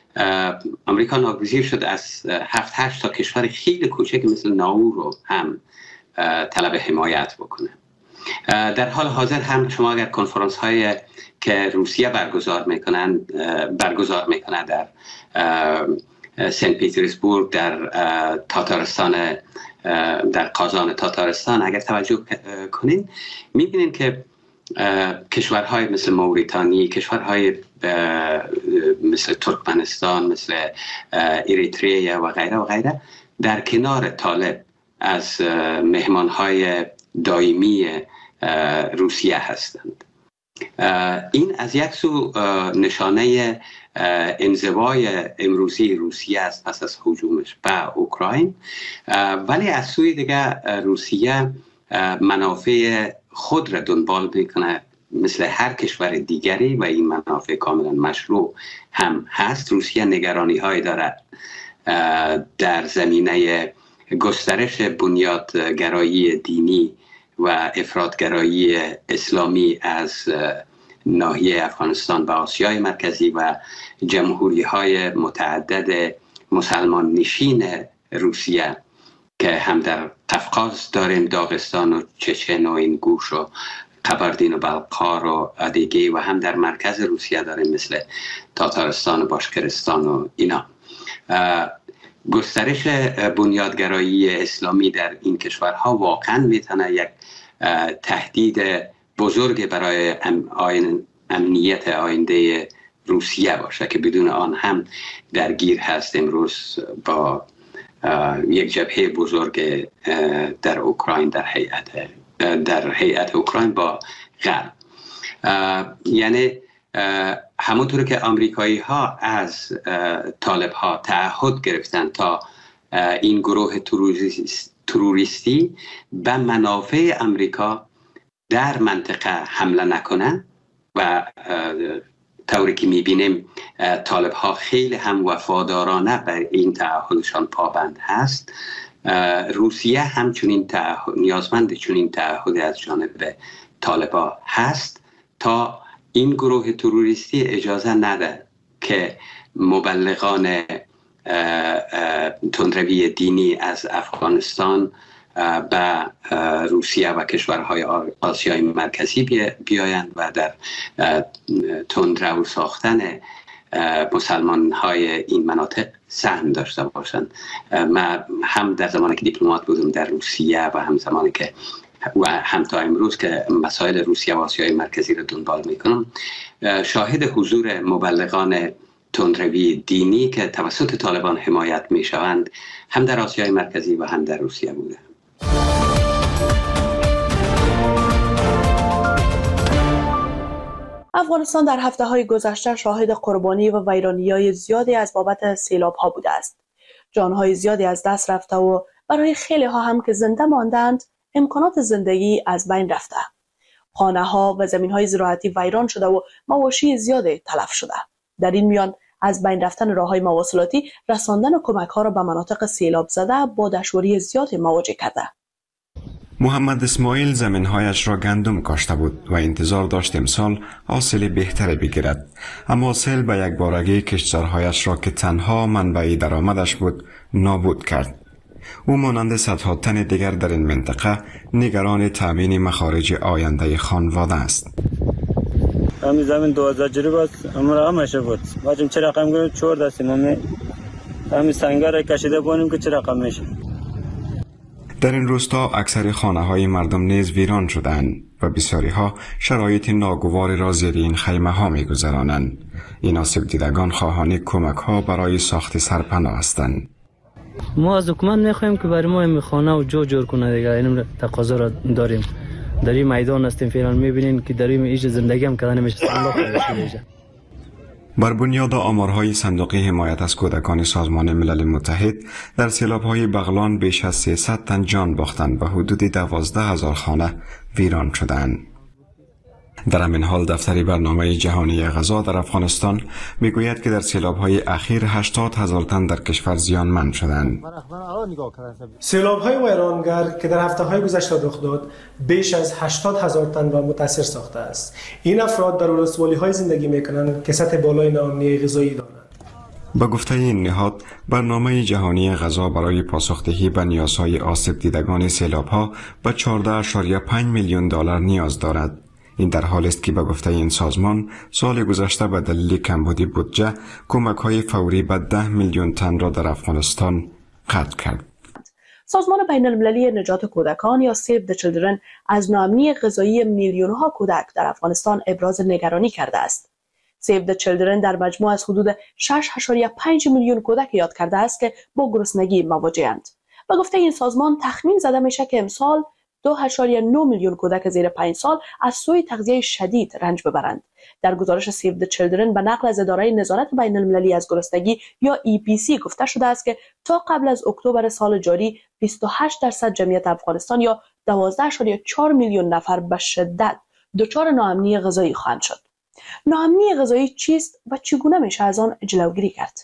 آمریکا ناگزیر شد از 7-8 تا کشور خیلی کوچک مثل ناورو هم طلب حمایت بکنه. در حال حاضر هم شما اگر کنفرانس های که روسیه برگزار میکنه در سنت پیترزبورگ، در تاتارستان، در قازان تاتارستان اگر توجه کنین میبینین که کشورهای مثل موریتانی، کشورهای مثل ترکمنستان، مثل اریتریه و غیره و غیره در کنار طالب از مهمانهای دائمی روسیه هستند. این از یک سو نشانه انزوای امروزی روسیه است پس از هجومش به اوکراین، ولی از سوی دیگه روسیه منافع خود را دنبال میکنه مثل هر کشور دیگری و این منافع کاملا مشروع هم هست. روسیه نگرانی های دارد در زمینه گسترش بنیادگرایی دینی و افراطگرایی اسلامی از ناحیه افغانستان و آسیای مرکزی و جمهوری های متعدد مسلمان نشین روسیه که هم در قفقاز داریم، داغستان و چچن و اینگوش و قبردین و بلقار و ادیگی، و هم در مرکز روسیه داریم مثل تاتارستان و باشکرستان و اینا. گسترش بنیادگرایی اسلامی در این کشورها واقعا میتونه یک تهدید بزرگ برای امنیت آینده روسیه باشه که بدون آن هم درگیر هست امروز با یک جبهه بزرگ در اوکراین، در هیئت اوکراین با غرب. یعنی همونطور که آمریکایی ها از طالب ها تعهد گرفتن تا این گروه تروریستی به منافع امریکا در منطقه حمله نکنن و طوری که میبینیم طالب ها خیلی هم وفادارانه بر این تعهدشان پابند هست، روسیه همچنین نیازمند چنین تعهدی از جانب طالبان هست تا این گروه تروریستی اجازه نده که مبلغان تندروی دینی از افغانستان به روسیه و کشورهای آسیای مرکزی بیایند و در تندرو ساختن مسلمان های این مناطق سهم داشته باشند. من هم در زمانی که دیپلمات بودم در روسیه و هم زمانی که و هم تا امروز که مسائل روسیه و آسیای مرکزی رو دنبال میکنم، شاهد حضور مبلغان تندروی دینی که توسط طالبان حمایت میشوند هم در آسیای مرکزی و هم در روسیه بوده. افغانستان در هفته‌های گذشته شاهد قربانی و ویرانی‌های زیادی از بابت سیلاب‌ها بوده است. جان‌های زیادی از دست رفته و برای خیلی‌ها هم که زنده ماندند، امکانات زندگی از بین رفته. خانه‌ها و زمین‌های زراعتی ویران شده و مواشی زیادی تلف شده. در این میان از بین رفتن راه‌های مواصلاتی، رساندن کمک‌ها را به مناطق سیلاب زده با دشواری زیادی مواجه کرده. محمد اسماعیل زمین‌هایش را گندم کاشته بود و انتظار داشت امسال حاصل بهتری بگیرد، اما سیل به یک بارگی کشتزارهایش را که تنها منبع درآمدش بود نابود کرد. او مانند صدها تن دیگر در این منطقه نگران تامین مخارج آینده خانواده است. همین زمین 2000 جریب است، امرا همشه بود. باجم چه رقم گرم 4 دستیم همین سنگر کشیده بونیم که چه رقم میشه. در این روستا اکثر خانه‌های مردم نیز ویران شدند و بسیاری‌ها شرایط ناگواری را زیر این خیمه‌ها می‌گذرانند. این آسیب دیدگان خواهان کمک‌ها برای ساخت سرپناه هستند. ما از حکومت می‌خوایم که برای ما این خانه و جور کنه دیگه. این تقاضا را داریم. در این میدان هستیم فعلا، می‌بینین که در این ایج زندگی هم کردن نمیشه. الله خیرش. بر بنیاد آمارهای صندوق حمایت از کودکان سازمان ملل متحد، در سیلاب‌های بغلان بیش از 300 تن جان باختند و حدود 12,000 خانه ویران شدند. در همین حال دفتر برنامه جهانی غذا در افغانستان میگوید که در سیلاب‌های اخیر 80,000 تن در کشور زیانمند شدند. سیلاب‌های ویرانگر که در هفته‌های گذشته رخ داد بیش از 80,000 تن را متاثر ساخته است. این افراد در ولسوالی‌های زندگی می‌کنند که سطح بالای ناامنی غذایی دارند. با گفته این نهاد، برنامه جهانی غذا برای پاسخدهی به نیازهای آسیب دیدگان سیلاب‌ها به 14.5 میلیون دلار نیاز دارد. این در حالی است که به گفته این سازمان سال گذشته به دلیل کمبود بودجه کمک‌های فوری به 10 میلیون تن را در افغانستان قطع کرد. سازمان بین المللی نجات کودکان یا Save the Children از ناامنی غذایی میلیون‌ها کودک در افغانستان ابراز نگرانی کرده است. Save the Children در مجموع از حدود 6.5 میلیون کودک یاد کرده است که با گرسنگی مواجه‌اند. به گفته این سازمان تخمین زده میشه که امسال 2.9 میلیون کودک زیر 5 سال از سوی تغذیه شدید رنج ببرند. در گزارش Save the Children به نقل از اداره نظارت بین المللی از گرسنگی یا EPC گفته شده است که تا قبل از اکتبر سال جاری 28% جمعیت افغانستان یا 12.4 میلیون نفر به شدت دچار ناامنی غذایی خواهند شد. ناامنی غذایی چیست و چگونه میشه از آن جلوگیری کرد؟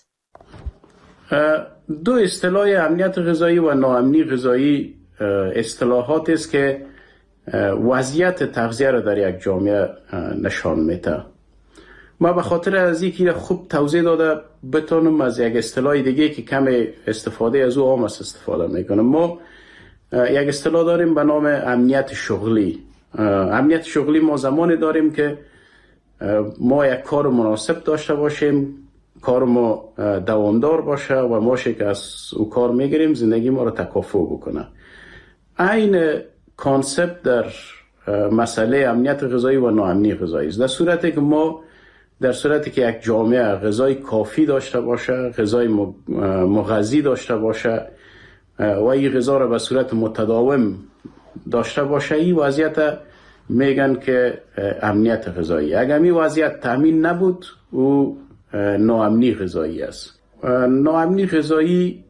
دو اصطلاح امنیت غذایی و ناامنی غذایی اصطلاحات است که وضعیت تغذیه را در یک جامعه نشان میده. ما به خاطر از اینکه خوب توضیح داده بتونم از یک اصطلاح دیگه که کم استفاده از او عام است استفاده میکنم. ما یک اصطلاح داریم به نام امنیت شغلی. امنیت شغلی ما زمانی داریم که ما یک کار مناسب داشته باشیم، کار ما دوامدار باشه و ماشی که از او کار میگیریم زندگی ما را تکافؤ بکنه. این کانسپت در مسئله امنیت غذایی و ناامنی غذایی است. در صورتی که یک جامعه غذای کافی داشته باشه، غذای مغذی داشته باشه و این غذا را به صورت متداوم داشته باشه، این وضعیت میگن که امنیت غذایی. اگر این وضعیت تامین نبود او ناامنی غذایی است. ناامنی غذایی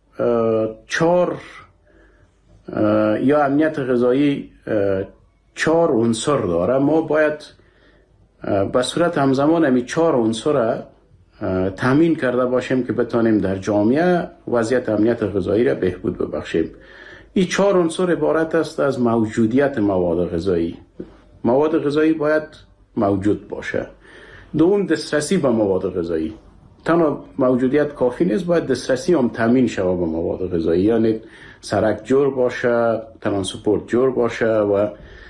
یا امنیت غذایی 4 عنصر داره. ما باید به صورت همزمان همی 4 عنصر تامین کرده باشیم که بتانیم در جامعه وضعیت امنیت غذایی را بهبود ببخشیم. این 4 عنصر عبارت است از موجودیت مواد غذایی. مواد غذایی باید موجود باشه. دوم دسترسی به مواد غذایی. تنها موجودیت کافی نیست، باید دسترسی هم تامین شود به مواد غذایی، یعنی سرک جور باشه، ترانسپورت جور باشه و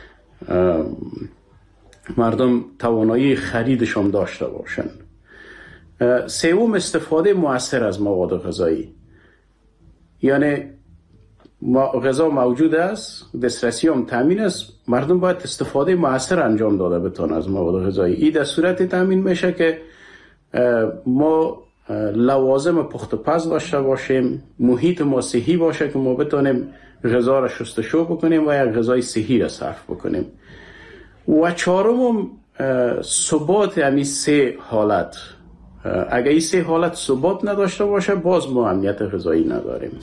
مردم توانایی خریدش هم داشته باشن. سوم استفاده مؤثر از مواد غذایی، یعنی غذا موجود است، دسترسی هم تامین است، مردم باید استفاده مؤثر انجام داده بتونه از مواد غذایی. این در صورت تامین میشه که ما لوازم پخت و پز داشته باشیم، محیط ما صحی باشه که ما بتونیم غذا را شستشو بکنیم و یک غذای صحی را صرف بکنیم. و چهارم ثبات همین 3 حالت. اگر این 3 حالت ثبات نداشته باشه باز ما امنیت غذایی نداریم.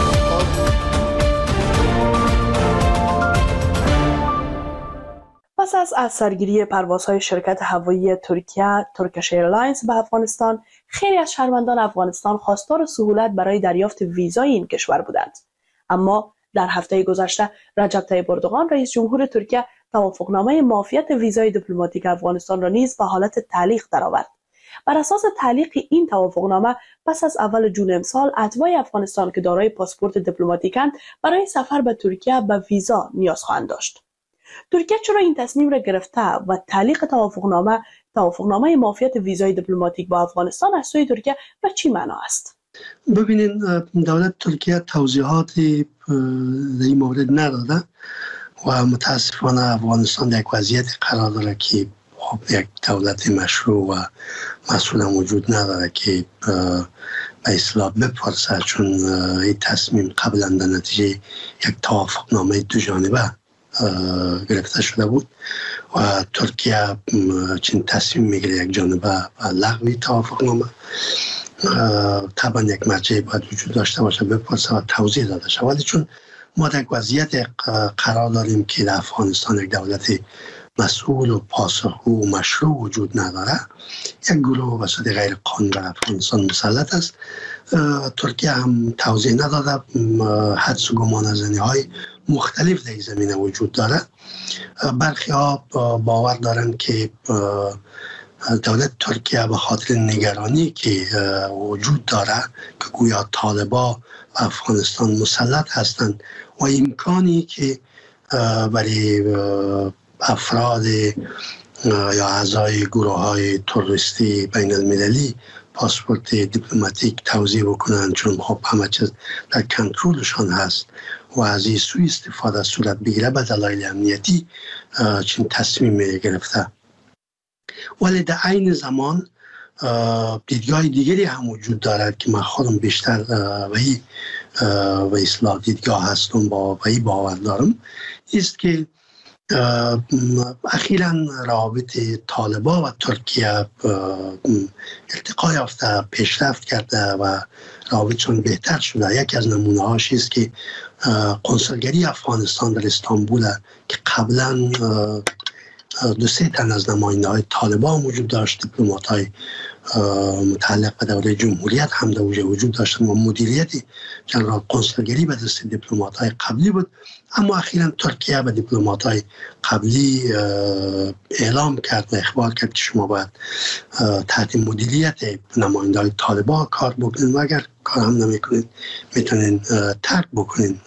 پس از سرگیری پروازهای شرکت هوایی ترکیه ترکش ایرلاینز به افغانستان، خیلی از شهروندان افغانستان خواستار سهولت برای دریافت ویزای این کشور بودند. اما در هفته گذشته رجب طیب اردوغان رئیس جمهور ترکیه توافقنامه معافیت ویزای دیپلماتیک افغانستان را نیز به حالت تعلیق درآورد. بر اساس تعلیق این توافقنامه پس از اول جون امسال اتباع افغانستان که دارای پاسپورت دیپلماتیکند برای سفر به ترکیه به ویزا نیاز خواهند داشت. ترکیه چرا این تصمیم را گرفته و تعلیق توافقنامه معافیت ویزای دیپلماتیک با افغانستان از سوی ترکیه به چی معنا است؟ ببینید دولت ترکیه توضیحاتی در این مورد نداده و متاسفانه افغانستان در یک وضعیت قرار داره که یک دولت مشروع و مسئول وجود نداره که به اصطلاح بپرسه، چون این تصمیم قبلا در نتیجه یک توافقنامه دو جانبه گرفته شده بود و ترکیه چون تصمیم میگیره یک جانبه و لغوی توافقنامه، طبعا یک مرجع باید وجود داشته باشه بپرسه و توضیح داده شود. ولی چون ما در وضعیت قرار داریم که در افغانستان یک دولت مسئول و پاسخگو و مشروع وجود نداره، یک گروه وسط غیر قانونی در افغانستان مسلط است. ترکیه هم توضیح نداده، حدس و گمانه‌زنی های مختلف در این زمینه وجود داره. برخی ها باور دارند که دولت ترکیه به خاطر نگرانی که وجود داره که گویا طالبان و افغانستان مسلط هستند و امکانی که برای افراد یا اعضای گروه های تروریستی بین المللی پاسپورت دیپلماتیک توزیع بکنند، چون خب همه چیز در کنترلشان هست و از این سوء استفاده صورت بگیره به دلایل امنیتی چون تصمیم گرفته. ولی در عین زمان دیدگاه دیگری هم وجود دارد که من خودم بیشتر و اصلاح دیدگاه هستم و این باور دارم، است که اخیراً روابط طالبان و ترکیه ارتقا یافته، پیشرفت کرده و روابطشون بهتر شده. یکی از نمونه هاش است که قنصلگری افغانستان در استانبول که قبلا 2-3 تن از نماینده های طالبان وجود داشت، دیپلمات های متعلق به دوره جمهوریت هم در وجود داشتن و مدیریت جنرال قنصلگری به دست دیپلمات های قبلی بود. اما اخیراً ترکیه به دیپلمات های قبلی اعلام کرد و اخبار کرد که شما باید تحت مدیریت نماینده های طالبان کار بکنید و اگر کار هم نمیکنید میتونید ترک بکنید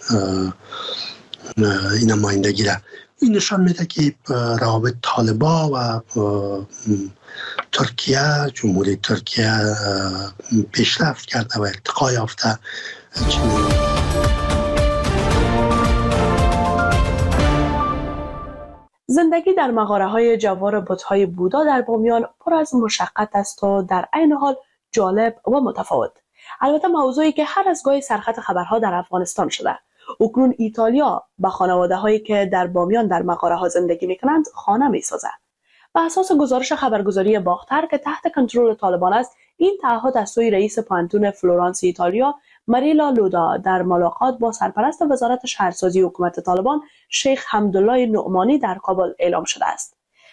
این نمایندگی را. این نشان میده که روابط طالبان و ترکیه، جمهوری ترکیه پیشرفت کرده و ارتقا یافته. زندگی در مغاره‌های جوار بت‌های بودا در بامیان پر از مشقت است و در عین حال جالب و متفاوت. البته موضوعی که هر از گاهی سرخط خبرها در افغانستان شده. اکنون ایتالیا به خانواده‌هایی که در بامیان در مغاره‌ها زندگی می‌کنند خانه می‌سازد. بر اساس گزارش خبرگزاری باختر که تحت کنترل طالبان است، این تعهد از سوی رئیس پانتون فلورانس ایتالیا ماریلا لودا در ملاقات با سرپرست وزارت شهرسازی حکومت طالبان شیخ حمدالله نعمانی در کابل اعلام شده است.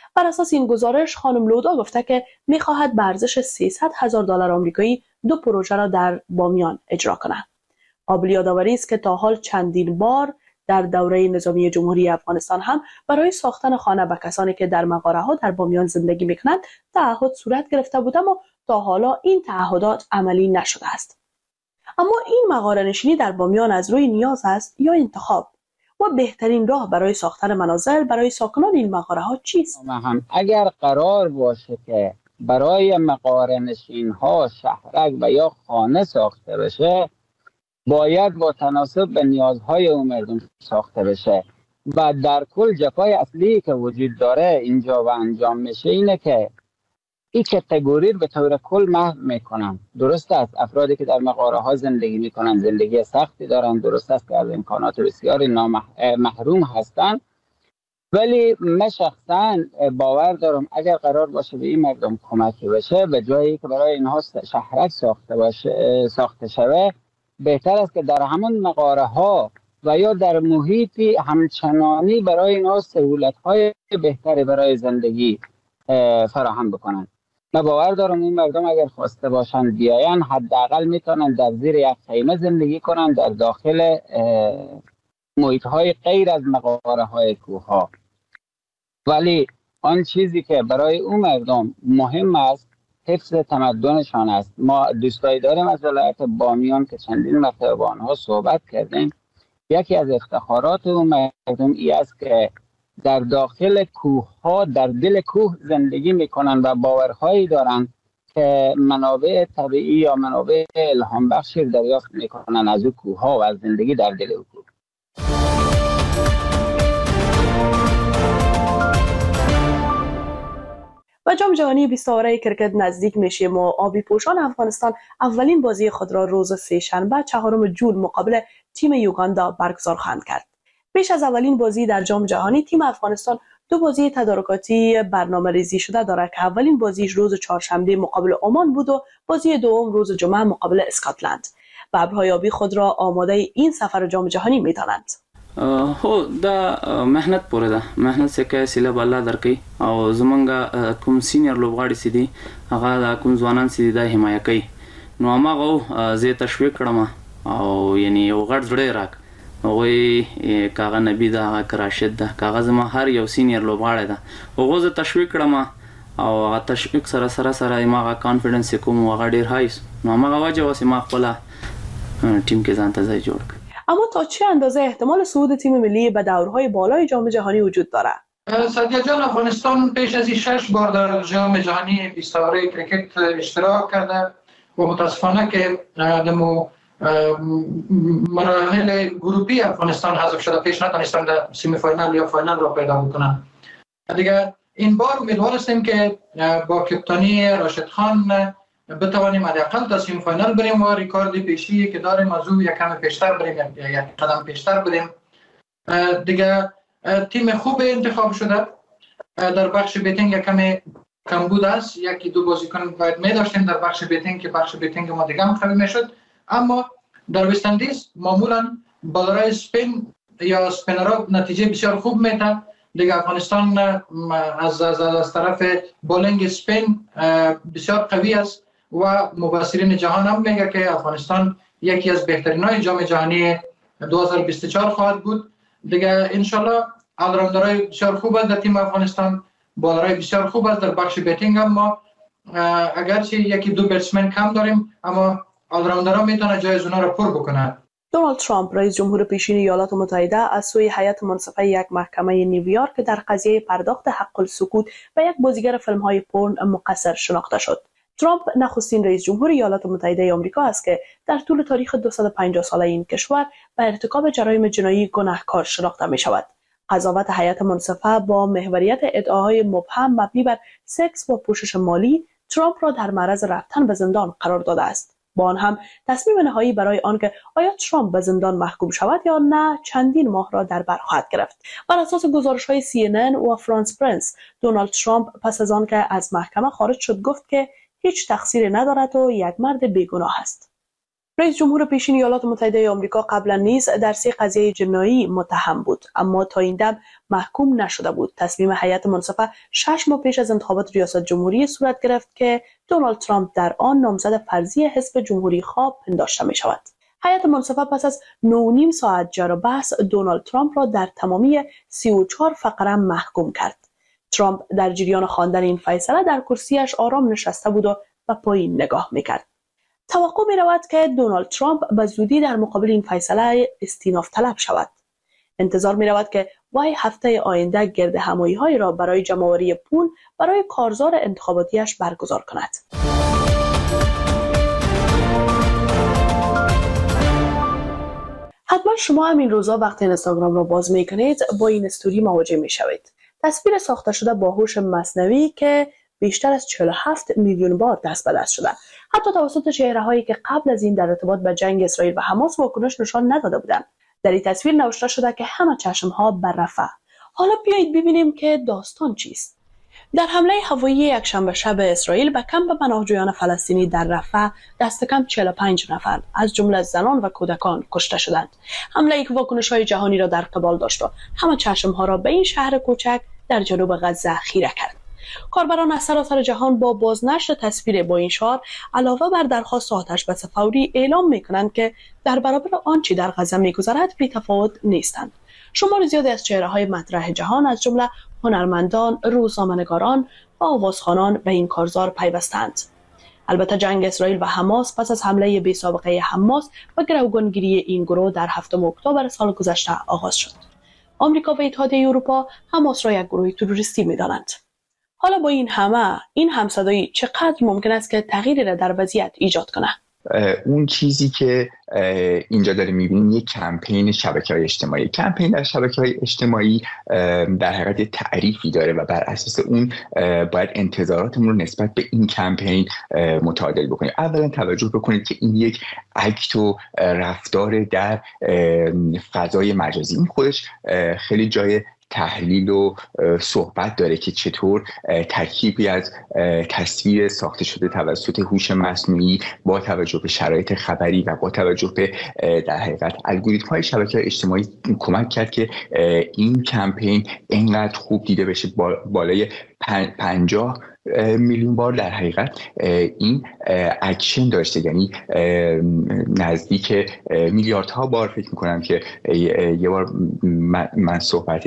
بر اساس این گزارش خانم لودا گفته که می‌خواهد به ارزش $300,000 آمریکایی 2 پروژه را در بامیان اجرا کند. قابل یادآوری است که تا حال چندین بار در دوره نظامی جمهوری افغانستان هم برای ساختن خانه به کسانی که در مغاره‌ها در بامیان زندگی می‌کنند تعهد صورت گرفته بود، اما تا حالا این تعهدات عملی نشده است. اما این مغاره نشینی در بامیان از روی نیاز است یا انتخاب؟ و بهترین راه برای ساختن منازل برای ساکنان این مغاره‌ها چیست؟ اگر قرار باشه که برای مغاره نشین‌ها شهرک و یا خانه ساخته بشه، باید با تناسب به نیازهای اون مردم ساخته بشه و در کل جفای اصلی که وجود داره اینجا و انجام میشه اینه که این کتگوری به طور کل محو میکنن. درست است افرادی که در مغاره ها زندگی میکنن زندگی سختی دارن، درست است که از امکانات بسیاری محروم هستن، ولی من شخصا باور دارم اگر قرار باشه به این مردم کمکی بشه، به جایی که برای اینها شهرک ساخته شوه، بهتر است که در همون مغاره ها و یا در محیطی همچنانی برای اینها سهولت های بهتری برای زندگی فراهم بکنن. من باور دارم این مردم اگر خواسته باشن بیاین، حداقل میتونن در زیر یک خیمه زندگی کنن در داخل محیط های غیر از مغاره های کوه ها. ولی آن چیزی که برای اون مردم مهم است حفظ تمدنشان است. ما دوستایی داریم از ولایت بامیان که چندین مرتبه با آنها صحبت کردیم. یکی از افتخارات اون مردم ای است که در داخل کوه ها در دل کوه زندگی میکنن و باورهایی دارن که منابع طبیعی یا منابع الهام بخشی دریافت میکنن از اون کوه ها و از زندگی در دل اون کوه. و جام جهانی 20 آوره کرکت نزدیک میشه و آبی پوشان افغانستان اولین بازی خود را روز سه‌شنبه 4 جون مقابل تیم یوگاندا برگزار خواهند کرد. پیش از اولین بازی در جام جهانی تیم افغانستان 2 بازی تدارکاتی برنامه‌ریزی شده دارد که اولین بازیش روز چهارشنبه مقابل عمان بود و بازی دوم روز جمعه مقابل اسکاتلند. و ابرهای آبی خود را آماده این سفر جام جهانی می‌دانند. هو دا مهنت پوره ده، مهنت سکه سیله بالله درکې او زمونږ کوم سینیر لوبغاړي سي دي هغه دا کوم ځوانان سي دا حمایه کوي، نو هغه زه تشویق کړم او یعنی یو غټ زړه راک هغوی کاغه نبی ده، هغه راشد ده، کاغه زما هر یو سینیر لوبغاړی ده، هغه زه تشویق کړم او هغه تشویق سره ما کانفیډنس کوم هغه ډیر هایس، نو هغه وجه واسه ما خپل ټیم کې ځان ته ځای جوړ کړ. اما تا چه اندازه احتمال صعود تیم ملی به دورهای بالای جام جهانی وجود دارد؟ سعدیه جان، افغانستان پیش از این 6 بار در جام جهانی 20 آوره کرکت اشتراک کرده و متاسفانه که در مراحل گروپی افغانستان حذف شده، پیش نتونستند در سیمی فاینال یا فاینال را پیدا بکنند. دیگه این بار امیدوار هستیم که با کپتانی راشد خان بتوانیم حداقل تا سیمی فاینال بریم و ریکارد پیشی که داریم از او یک کم پیشتر بریم، یک قدم پیشتر بریم. دیگه تیم خوب انتخاب شده. در بخش بیتینگ یک کم کمبود است، یکی دو بازیکن باید می داشتیم در بخش بیتینگ که بخش بیتینگ ما دیگه هم قوی میشد. اما در وست اندیز معمولا بالرای اسپین یا اسپینرها نتیجه بسیار خوب میده. دیگه افغانستان از طرف بولینگ اسپین بسیار قوی است و مبصرین جهان هم میگه که افغانستان یکی از بهترین های جام جهانی 2024 خواهد بود. دیگه انشالله آلراوندرهای بسیار خوب است در تیم افغانستان، بالرهای بسیار خوب است در بخش بیتینگ هم ما اگرچه یکی دو بتسمن کم داریم اما آلراوندرها میتونه جای اونا را پر بکنه. دونالد ترامپ رئیس جمهور پیشین ایالات متحده از سوی هیئت منصفه یک محکمه نیویورک در قضیه پرداخت حق السکوت به یک بازیگر فیلم‌های پورن مقصر شناخته شد. ترامپ نخستین رئیس جمهور ایالات متحده آمریکا است که در طول تاریخ 250 ساله این کشور به ارتکاب جرایم جنایی گناهکار شناخته می شود. قضاوت هیئت منصفه با محوریت ادعاهای مبهم مبنی بر سکس و پوشش مالی ترامپ را در معرض رفتن به زندان قرار داده است. با آن هم تصمیم نهایی برای آنکه آیا ترامپ به زندان محکوم شود یا نه چندین ماه را در بر خواهد گرفت. بر اساس گزارش‌های CNN و فرانس پرنس، دونالد ترامپ پس از آنکه از محکمه خارج شد گفت که هیچ تقصیری ندارد و یک مرد بیگناه است. رئیس جمهور پیشین ایالات متحده آمریکا قبلا نیز در 3 قضیه جنایی متهم بود، اما تا این دم محکوم نشده بود. تصمیم هیئت منصفه 6 ماه پیش از انتخابات ریاست جمهوری صورت گرفت که دونالد ترامپ در آن نامزد فرضی حزب جمهوری خواه پنداشته می شود. هیئت منصفه پس از 9.5 ساعت جر و بحث دونالد ترامپ را در تمامی 34 فقره محکوم کرد. ترامپ در جریان خواندن این فیصله در کرسیش آرام نشسته بود و به پایین نگاه میکرد. توقع می رود که دونالد ترامپ به زودی در مقابل این فیصله استیناف طلب شود. انتظار می رود که وی هفته آینده گرد همایی های را برای جمع‌آوری پول برای کارزار انتخاباتیش برگزار کند. حتما شما هم این روزا وقتی اینستاگرام را باز می کنید با این استوری مواجه می شوید. تصویر ساخته شده با هوش مصنوی که بیشتر از 47 میلیون بار دست به دست شده، حتی توسط چهره‌هایی که قبل از این در ارتباط با جنگ اسرائیل و حماس واکنش نشان نداده بودند. در این تصویر نوشته شده که همه چشم‌ها بر رفح. حالا بیایید ببینیم که داستان چیست. در حمله هوایی یکشنبه شب اسرائیل به کمپ پناهجویان فلسطینی در رفح دست کم 45 نفر از جمله زنان و کودکان کشته شدند. حمله‌ای که واکنش‌های جهانی را در قبال داشت و همه چشم‌ها را به این شهر کوچک در جنوب غزه خیره کرد. کاربران از سراسر جهان با بازنشر تصویر با این شعار علاوه بر درخواست آتش‌بس فوری اعلام می‌کنند که در برابر آنچه در غزه می‌گذرد بی‌تفاوت نیستند. شمار زیادی از چهره‌های مطرح جهان از جمله هنرمندان، روزنامه‌نگاران و آوازخوانان به این کارزار پیوستند. البته جنگ اسرائیل و حماس پس از حمله بی‌سابقه حماس و گروگانگیری این گروه در 7 اکتبر سال گذشته آغاز شد. آمریکا و اتحادیه اروپا حماس را یک گروه تروریستی می‌دانند. حالا با این همصدایی چقدر ممکن است که تغییری را در وضعیت ایجاد کنه؟ اون چیزی که اینجا داره میبینیم یک کمپین شبکه‌های اجتماعی. کمپین در شبکه‌های اجتماعی در حقیقت تعریفی داره و بر اساس اون باید انتظاراتمون رو نسبت به این کمپین متعادل بکنیم. اولا توجه بکنید که این یک اکت و رفتار در فضای مجازی، این خودش خیلی جای تحلیل و صحبت داره که چطور ترکیبی از تصویر ساخته شده توسط هوش مصنوعی با توجه به شرایط خبری و با توجه به در حقیقت الگوریتم‌های شبکه‌های اجتماعی کمک کرد که این کمپین اینقدر خوب دیده بشه. بالای 50 میلیون بار در حقیقت این اکشن داشته، یعنی نزدیک میلیاردها بار فکر میکنم که یه بار من صحبت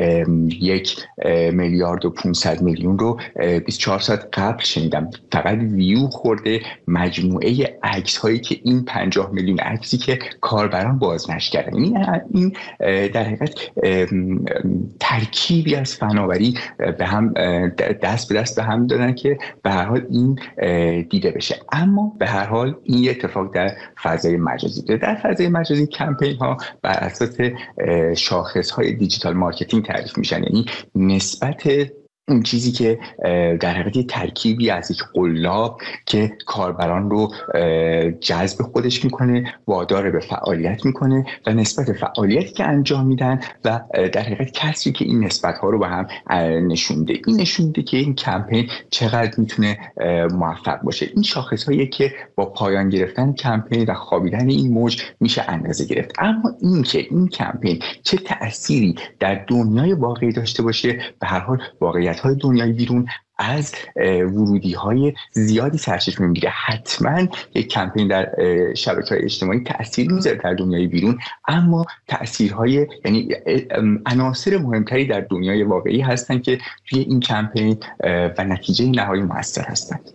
1,500 میلیون رو 24 ساعت قبل شنیدم. فقط ویو خورده مجموعه عکس هایی که این 50 میلیون عکسی که کاربران بازنشر کردن. این در حقیقت ترکیبی از فناوری به هم دست به دست به هم دادن که به هر حال این دیده بشه. اما به هر حال این اتفاق در فضای مجازی داره. در فضای مجازی کمپین ها بر اساس شاخص های دیجیتال مارکتینگ تعریف میشن، یعنی نسبت اون چیزی که در حقیقت ترکیبی از یک قلاب که کاربران رو جذب خودش میکنه، وادار به فعالیت میکنه و نسبت فعالیتی که انجام میدن و در حقیقت کسی که این نسبت ها رو به هم نشونده. این نشونده که این کمپین چقدر میتونه موفق باشه. این شاخص هایی که با پایان گرفتن کمپین و خوابیدن این موج میشه اندازه گرفت. اما این که این کمپین چه تأثیری در دنیای واقعی داشته باشه، به هر حال واقعیت های دنیای بیرون از ورودی های زیادی سرچشمه میگیره. حتما یک کمپین در شبکه‌های اجتماعی تأثیر میذاره در دنیای بیرون، اما تأثیرهای یعنی عناصر مهمتری در دنیای واقعی هستن که توی این کمپین و نتیجه نهایی موثر هستند.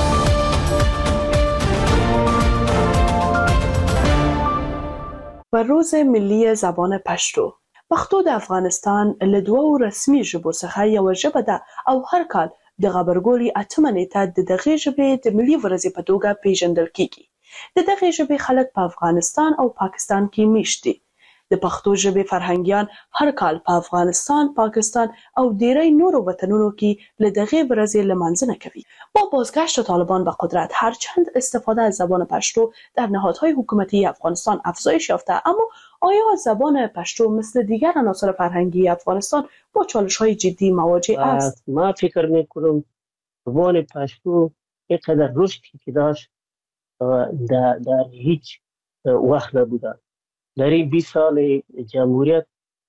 و روز ملی زبان پشتو پښتو د افغانستان له دوو رسمي ژبو څخه یوه ژبه ده او هر کال د غبرګولي 8 نیټه د دغې ژبې د ملي ورځې په توګه پیژندل کیږي. د دغې ژبې خلک په افغانستان او پاکستان کې میشت دي. د پښتو ژبې فرهنګیان هر کال په افغانستان، پاکستان او ډیری نورو وطنونو کې له دغې ورځې لمانځنه کوي. با بازگشت طالبان به قدرت هرچند استفاده از زبان پشتو در نهادهای حکومتی افغانستان افزایش یافته، اما آیا زبان پشتو مثل دیگر عناصر فرهنگی افغانستان با چالش‌های جدی مواجه است؟ ما فکر می‌کنم زبان پشتو اینقدر رشدی که داشت در هیچ وقت نبوده. در این 20 سال جمهوریت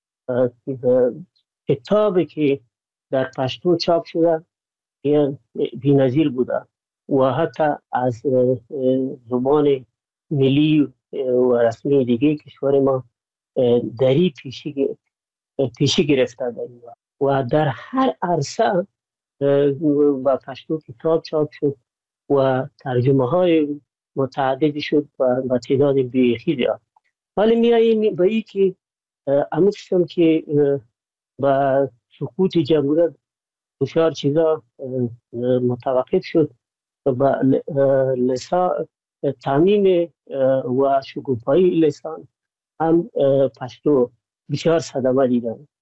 کتابی که در پشتو چاپ شده بی‌نظیر بوده و حتی از زبان ملی و رسمی دیگه کشور ما دری پیشی گرفته داریم و در هر عرصه با پشتو کتاب چاپ شد و ترجمه های متعددی شد و با تعداد بیخی. ولی میاییم به این که امیدشم که با سقوط جمهوریت بسیار چیزا متوقف شد و تعمیم و شکوفایی لسان هم پشتو بسیار صدمه دیدن.